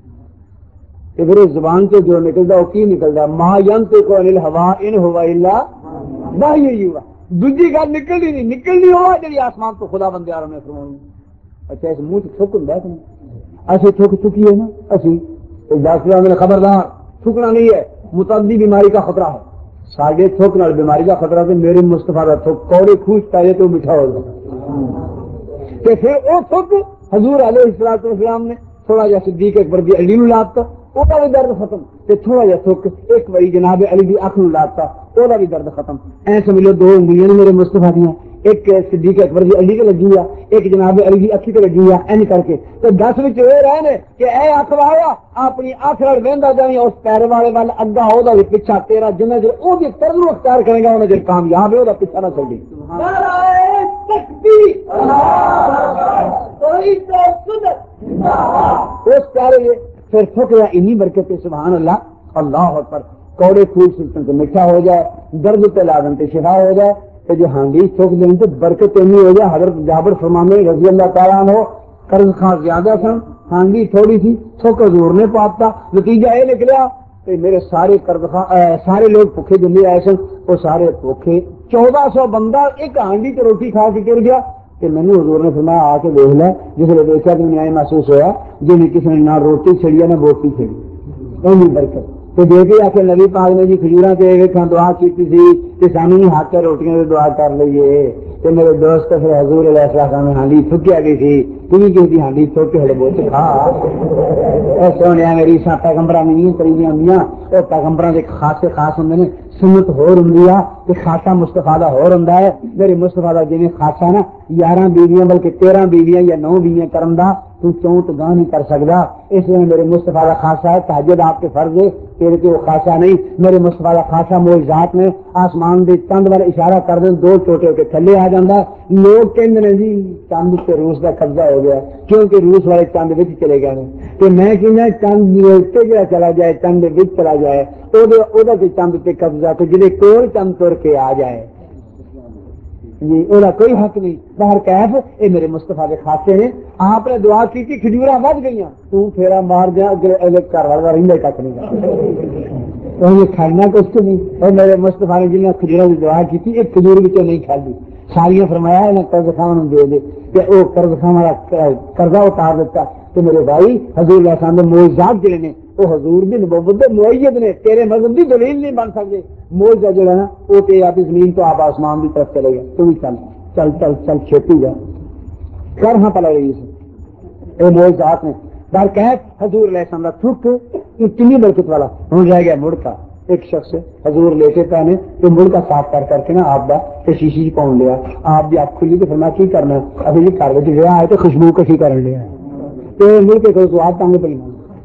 تے پھر زبان سے جو نکلدا وہ کی نکلدا ما ینطق عن الہوا ان هو الا وحی یوحی، دوجی گل نکلنی ہو جی آسمان تو خدا بندے آ رہے ہیں فرمائی۔ اچھا اس منہ تھوک ہوں کہ نہیں، اسی تھوک چکی ہے نا، اسی ڈاکٹر نے خبردار تھوکنا نہیں ہے، متعدی بیماری کا خطرہ ہے، ساڈے تھوک نال بیماری کا خطرہ ہے، میرے مصطفیٰ کا تھوک کوڑے کھوجتا ہے تو میٹھا ہو جائے، کہ پھر وہ تھوک حضور علیہ السلام نے تھوڑا جا صدیق اکبر دی علی نو لاتا وہ بھی درد ختم، تے تھوڑا جا تھوک ایک باری جناب علی دی اکھ نو لاتا وہ بھی درد ختم۔ اے سمجھو دو انگلیاں میرے مصطفیٰ دیاں، ایک صدیق اکبر دی علی تے لگی ہے، ایک جناب علی دی اکھی تے لگی ہے، این کر کے تے 10 وچ اے رہنے کہ اے اکھ والا اپنی اکھ نال ویندا جائیں اس پیر والے ول اگا او دا پیچھا تیرا جنہ چر او دی طرف نو اختیار کرے گا انہاں چر کامیاب ہے، او دا پیچھا نہ چھڈی۔ نعرہ تکبیر، توحید و سنت، اس پیارے پھر تھوکیا انی برکت سبحان اللہ اللہ اکبر، کوڑے پھول سلطن سے میٹھا ہو جائے، درد پہ لاگن تے شفا ہو جائے، تو جو ہانڈی تھوک دیں تو برکت انی ہو جائے۔ حضرت جابر فرمانے رضی اللہ تعالیٰ عنہ قرض خان زیادہ سن، ہانڈی تھوڑی تھی، تھوک حضور نے پاتا، نتیجہ یہ نکلا کہ میرے سارے قرض خان سارے لوگ بھوکے جلے آئے سن، وہ سارے بھوکے 1400 بندہ ایک ہانڈی تے روٹی کھا کے گر گیا۔ کہ میں نے حضور نے فرمایا آ کے دیکھ لیا، جس نے دیکھا تو انہیں محسوس ہوا جن کسی نے نہ روٹی چھڑی نہ بوٹی چھڑی، اونی برکت۔ تو دیکھے آ کے نبی پاک نے جی کھجوراں تے ویکھاں دعا کیتی سی تے سانوں ہی ہاتھ تے روٹیاں تے دعا کر لئیے، تے میرے دوست پھر حضور علیہ السلام نے ہانڈی تھکیا گئی تھی تھی کسی ہانڈی چھوٹے ہڑے بوچ کھا سونے میری سا پیغمبر نہیں کری آدیاں وہ پیغمبر کے خاصے خاص ہوں نے سنت ہور ہوں خاصا مستفا کا ہور ہوں میرے مستفا کا جی خاصا نا 11 بیویاں بلکہ 13 بیویاں یا 9 بیویاں کرن دا تو 64 گاہ نہیں کر سکتا. اس لیے میرے مستفا کا خاصا ہے. تہجد آپ کے فرض ہے تیرے کے وہ خاصا نہیں. میرے مستفا کا خاصا معجزات نے آسمان دے چند والے اشارہ کر دیں 2 ٹوٹے کے تھلے آ جاتا. لوگ کہتے ہیں جی چند سے روس کا قبضہ ہو گیا کیونکہ روس والے چند وچ چلے گئے کہ میں کہنا چند جا چلا جائے چند وچ چلا جائے چند پہ قبضہ تو جی کول چند تر کے آ جائے جی وہ کوئی حق نہیں. باہر کیف یہ میرے مستفا کے خاصے نے. آپ نے دعا کی کہ کھجورا ود گئی تو پھیرا مار دیا گھر والا رہتا کھ نہیں کھانا کچھ نہیں. اور میرے مستفا نے جنہیں کھجورا کی دعا کی ایک کھجور بھی نہیں کھالی ساریاں فرمایا انہیں قرض خواہ دے دے کہ وہ قرض خواہ قرضہ اتار دیتا. تو میرے بھائی حضور اللہ صاحب معجزات جڑے نے وہ حضور دی نبوت دے مؤید نے تیرے مذہب دی دلیل نہیں بن سکتے. معجزہ جڑا نا وہ تے آپ زمین تو آپ آسمان کی طرف چلے گا. تو بھی چل چل چل چل چھیتی جا کر ہاں پلا رہی یہ معجزات نے. بار کہ حضور علیہ السلام کا تھک اتنی برکت والا ہوں رہ گیا مڑکا. ایک شخص حضور لیتے پہ نے تو مڑکا صاف کر کے نا آپ کا شیشی پاؤن لیا آپ کی آپ کھلی تو فرمایا کی کرنا ابھی جی گھر میں رہا ہے تو خوشبو کشی کر لیا تو مڑ کے کرو تو آپ تنگ پہ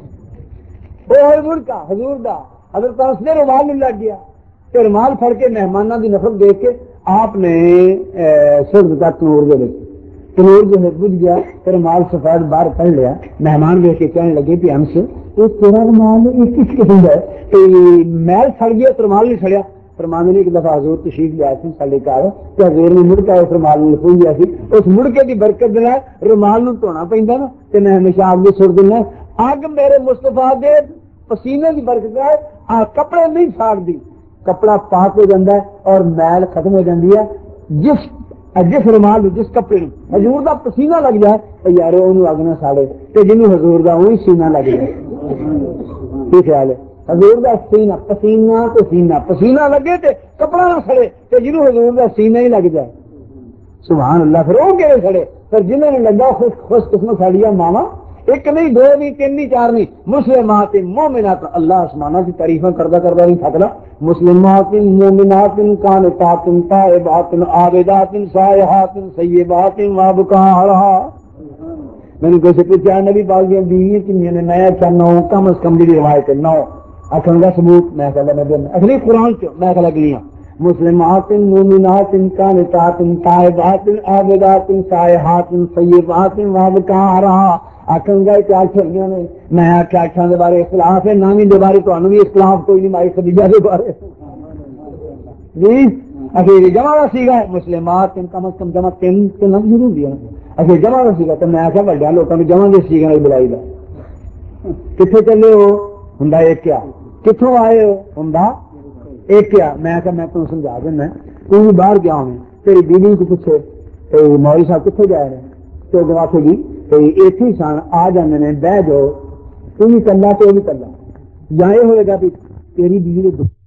مڑکا حضور دا حضرت اس نے رومال نہیں لگ گیا تو رومال پھڑ کے مہمانوں کی نفرت دیکھ کے آپ نے سر دیتا تنور کے دیکھ تنور جو ہے بج گیا پھر رومال سفید باہر کر لیا. مہمان دیکھ کے کہنے لگے کہ ہم سے تیرا رومال یہ کس قسم ہے تو محل سڑ گیا تو رومال نہیں سڑیا. فرمانے نے ایک دفعہ حضور تشریف لیا سی سارے گھر تو حضور نے مڑکا اس رومال میں لکھ گیا سی. اس مڑکے کی برکت دینا رومال نو دھونا پہنتا نا تو میں ہمیشہ آگ بھی سٹ دینا. اگ میرے مستفا دے پسینے کی برکت ہے کپڑے نہیں ساڑ دی کپڑا پاک ہو جاتا ہے اور میل ختم ہو جاتی ہے. جس رومال جس کپڑے حضور دا پسینہ لگ جائے یار انہوں اگ نہ ساڑے تو جنوں حضور دا وہی سینہ لگ جائے. کی خیال ہے حضور دا سینہ پسینہ تو سینہ پسینہ لگے تے کپڑا نہ سڑے تو جنوں حضور دا سینہ ہی لگ جائے. سبحان اللہ. پھر وہ کہڑے سڑے پھر جنہوں نے لگا خوش قسمت ساڑیا ماوا ایک نہیں 2 نہیں 3 نہیں 4 نہیں مسلمات مومنات. اللہ آسمانہ کی تعریفیں کردہ نہیں تھکلا. مسلمات مومنات قانتات تائبات عابدات سائحات سیبات وابکارا. میں نے کوئی سے پوچھا نبی پاک دی بیوی کتنی نے نیا کیا 9 کم از کم دی روایت ہے 9 اکھن کا ثبوت میں کہا میں اصلی قرآن چ میں کہا گلیاں مسلمات مومنات قانتات تائبات عابدات سائحات سیبات وابکارا. آخر گا کیا چھڑیاں نے میں آخیا اکھان کے بارے اختلاف ہے نامی کے بارے تو بھی اختلاف کوئی نہیں مائی خدیجہ کے بارے جی اخیر جمع کا سیگا مسلمات کم از کم جمع 3 تو نہ ضرور دیا اخیر جمع کا سیگا تو میں آخیا بڑا لوگوں نے جمع کے سیگا نہیں بلائی دا کتنے چلے ہو ہوں ایک کیا کتوں آئے ہو ہوں ایک کیا. میں آخیا میں تمہیں سمجھا دینا تو بھی باہر گیا ہوں تیری بیوی کو پوچھے مولوی صاحب کتنے جا رہے ہیں تو وہ آخے گی ایک ہی سان آ جانے نے بہ جاؤ تم بھی کلا تو بھی کلا یا یہ ہوئے گا بھی تیری بیوی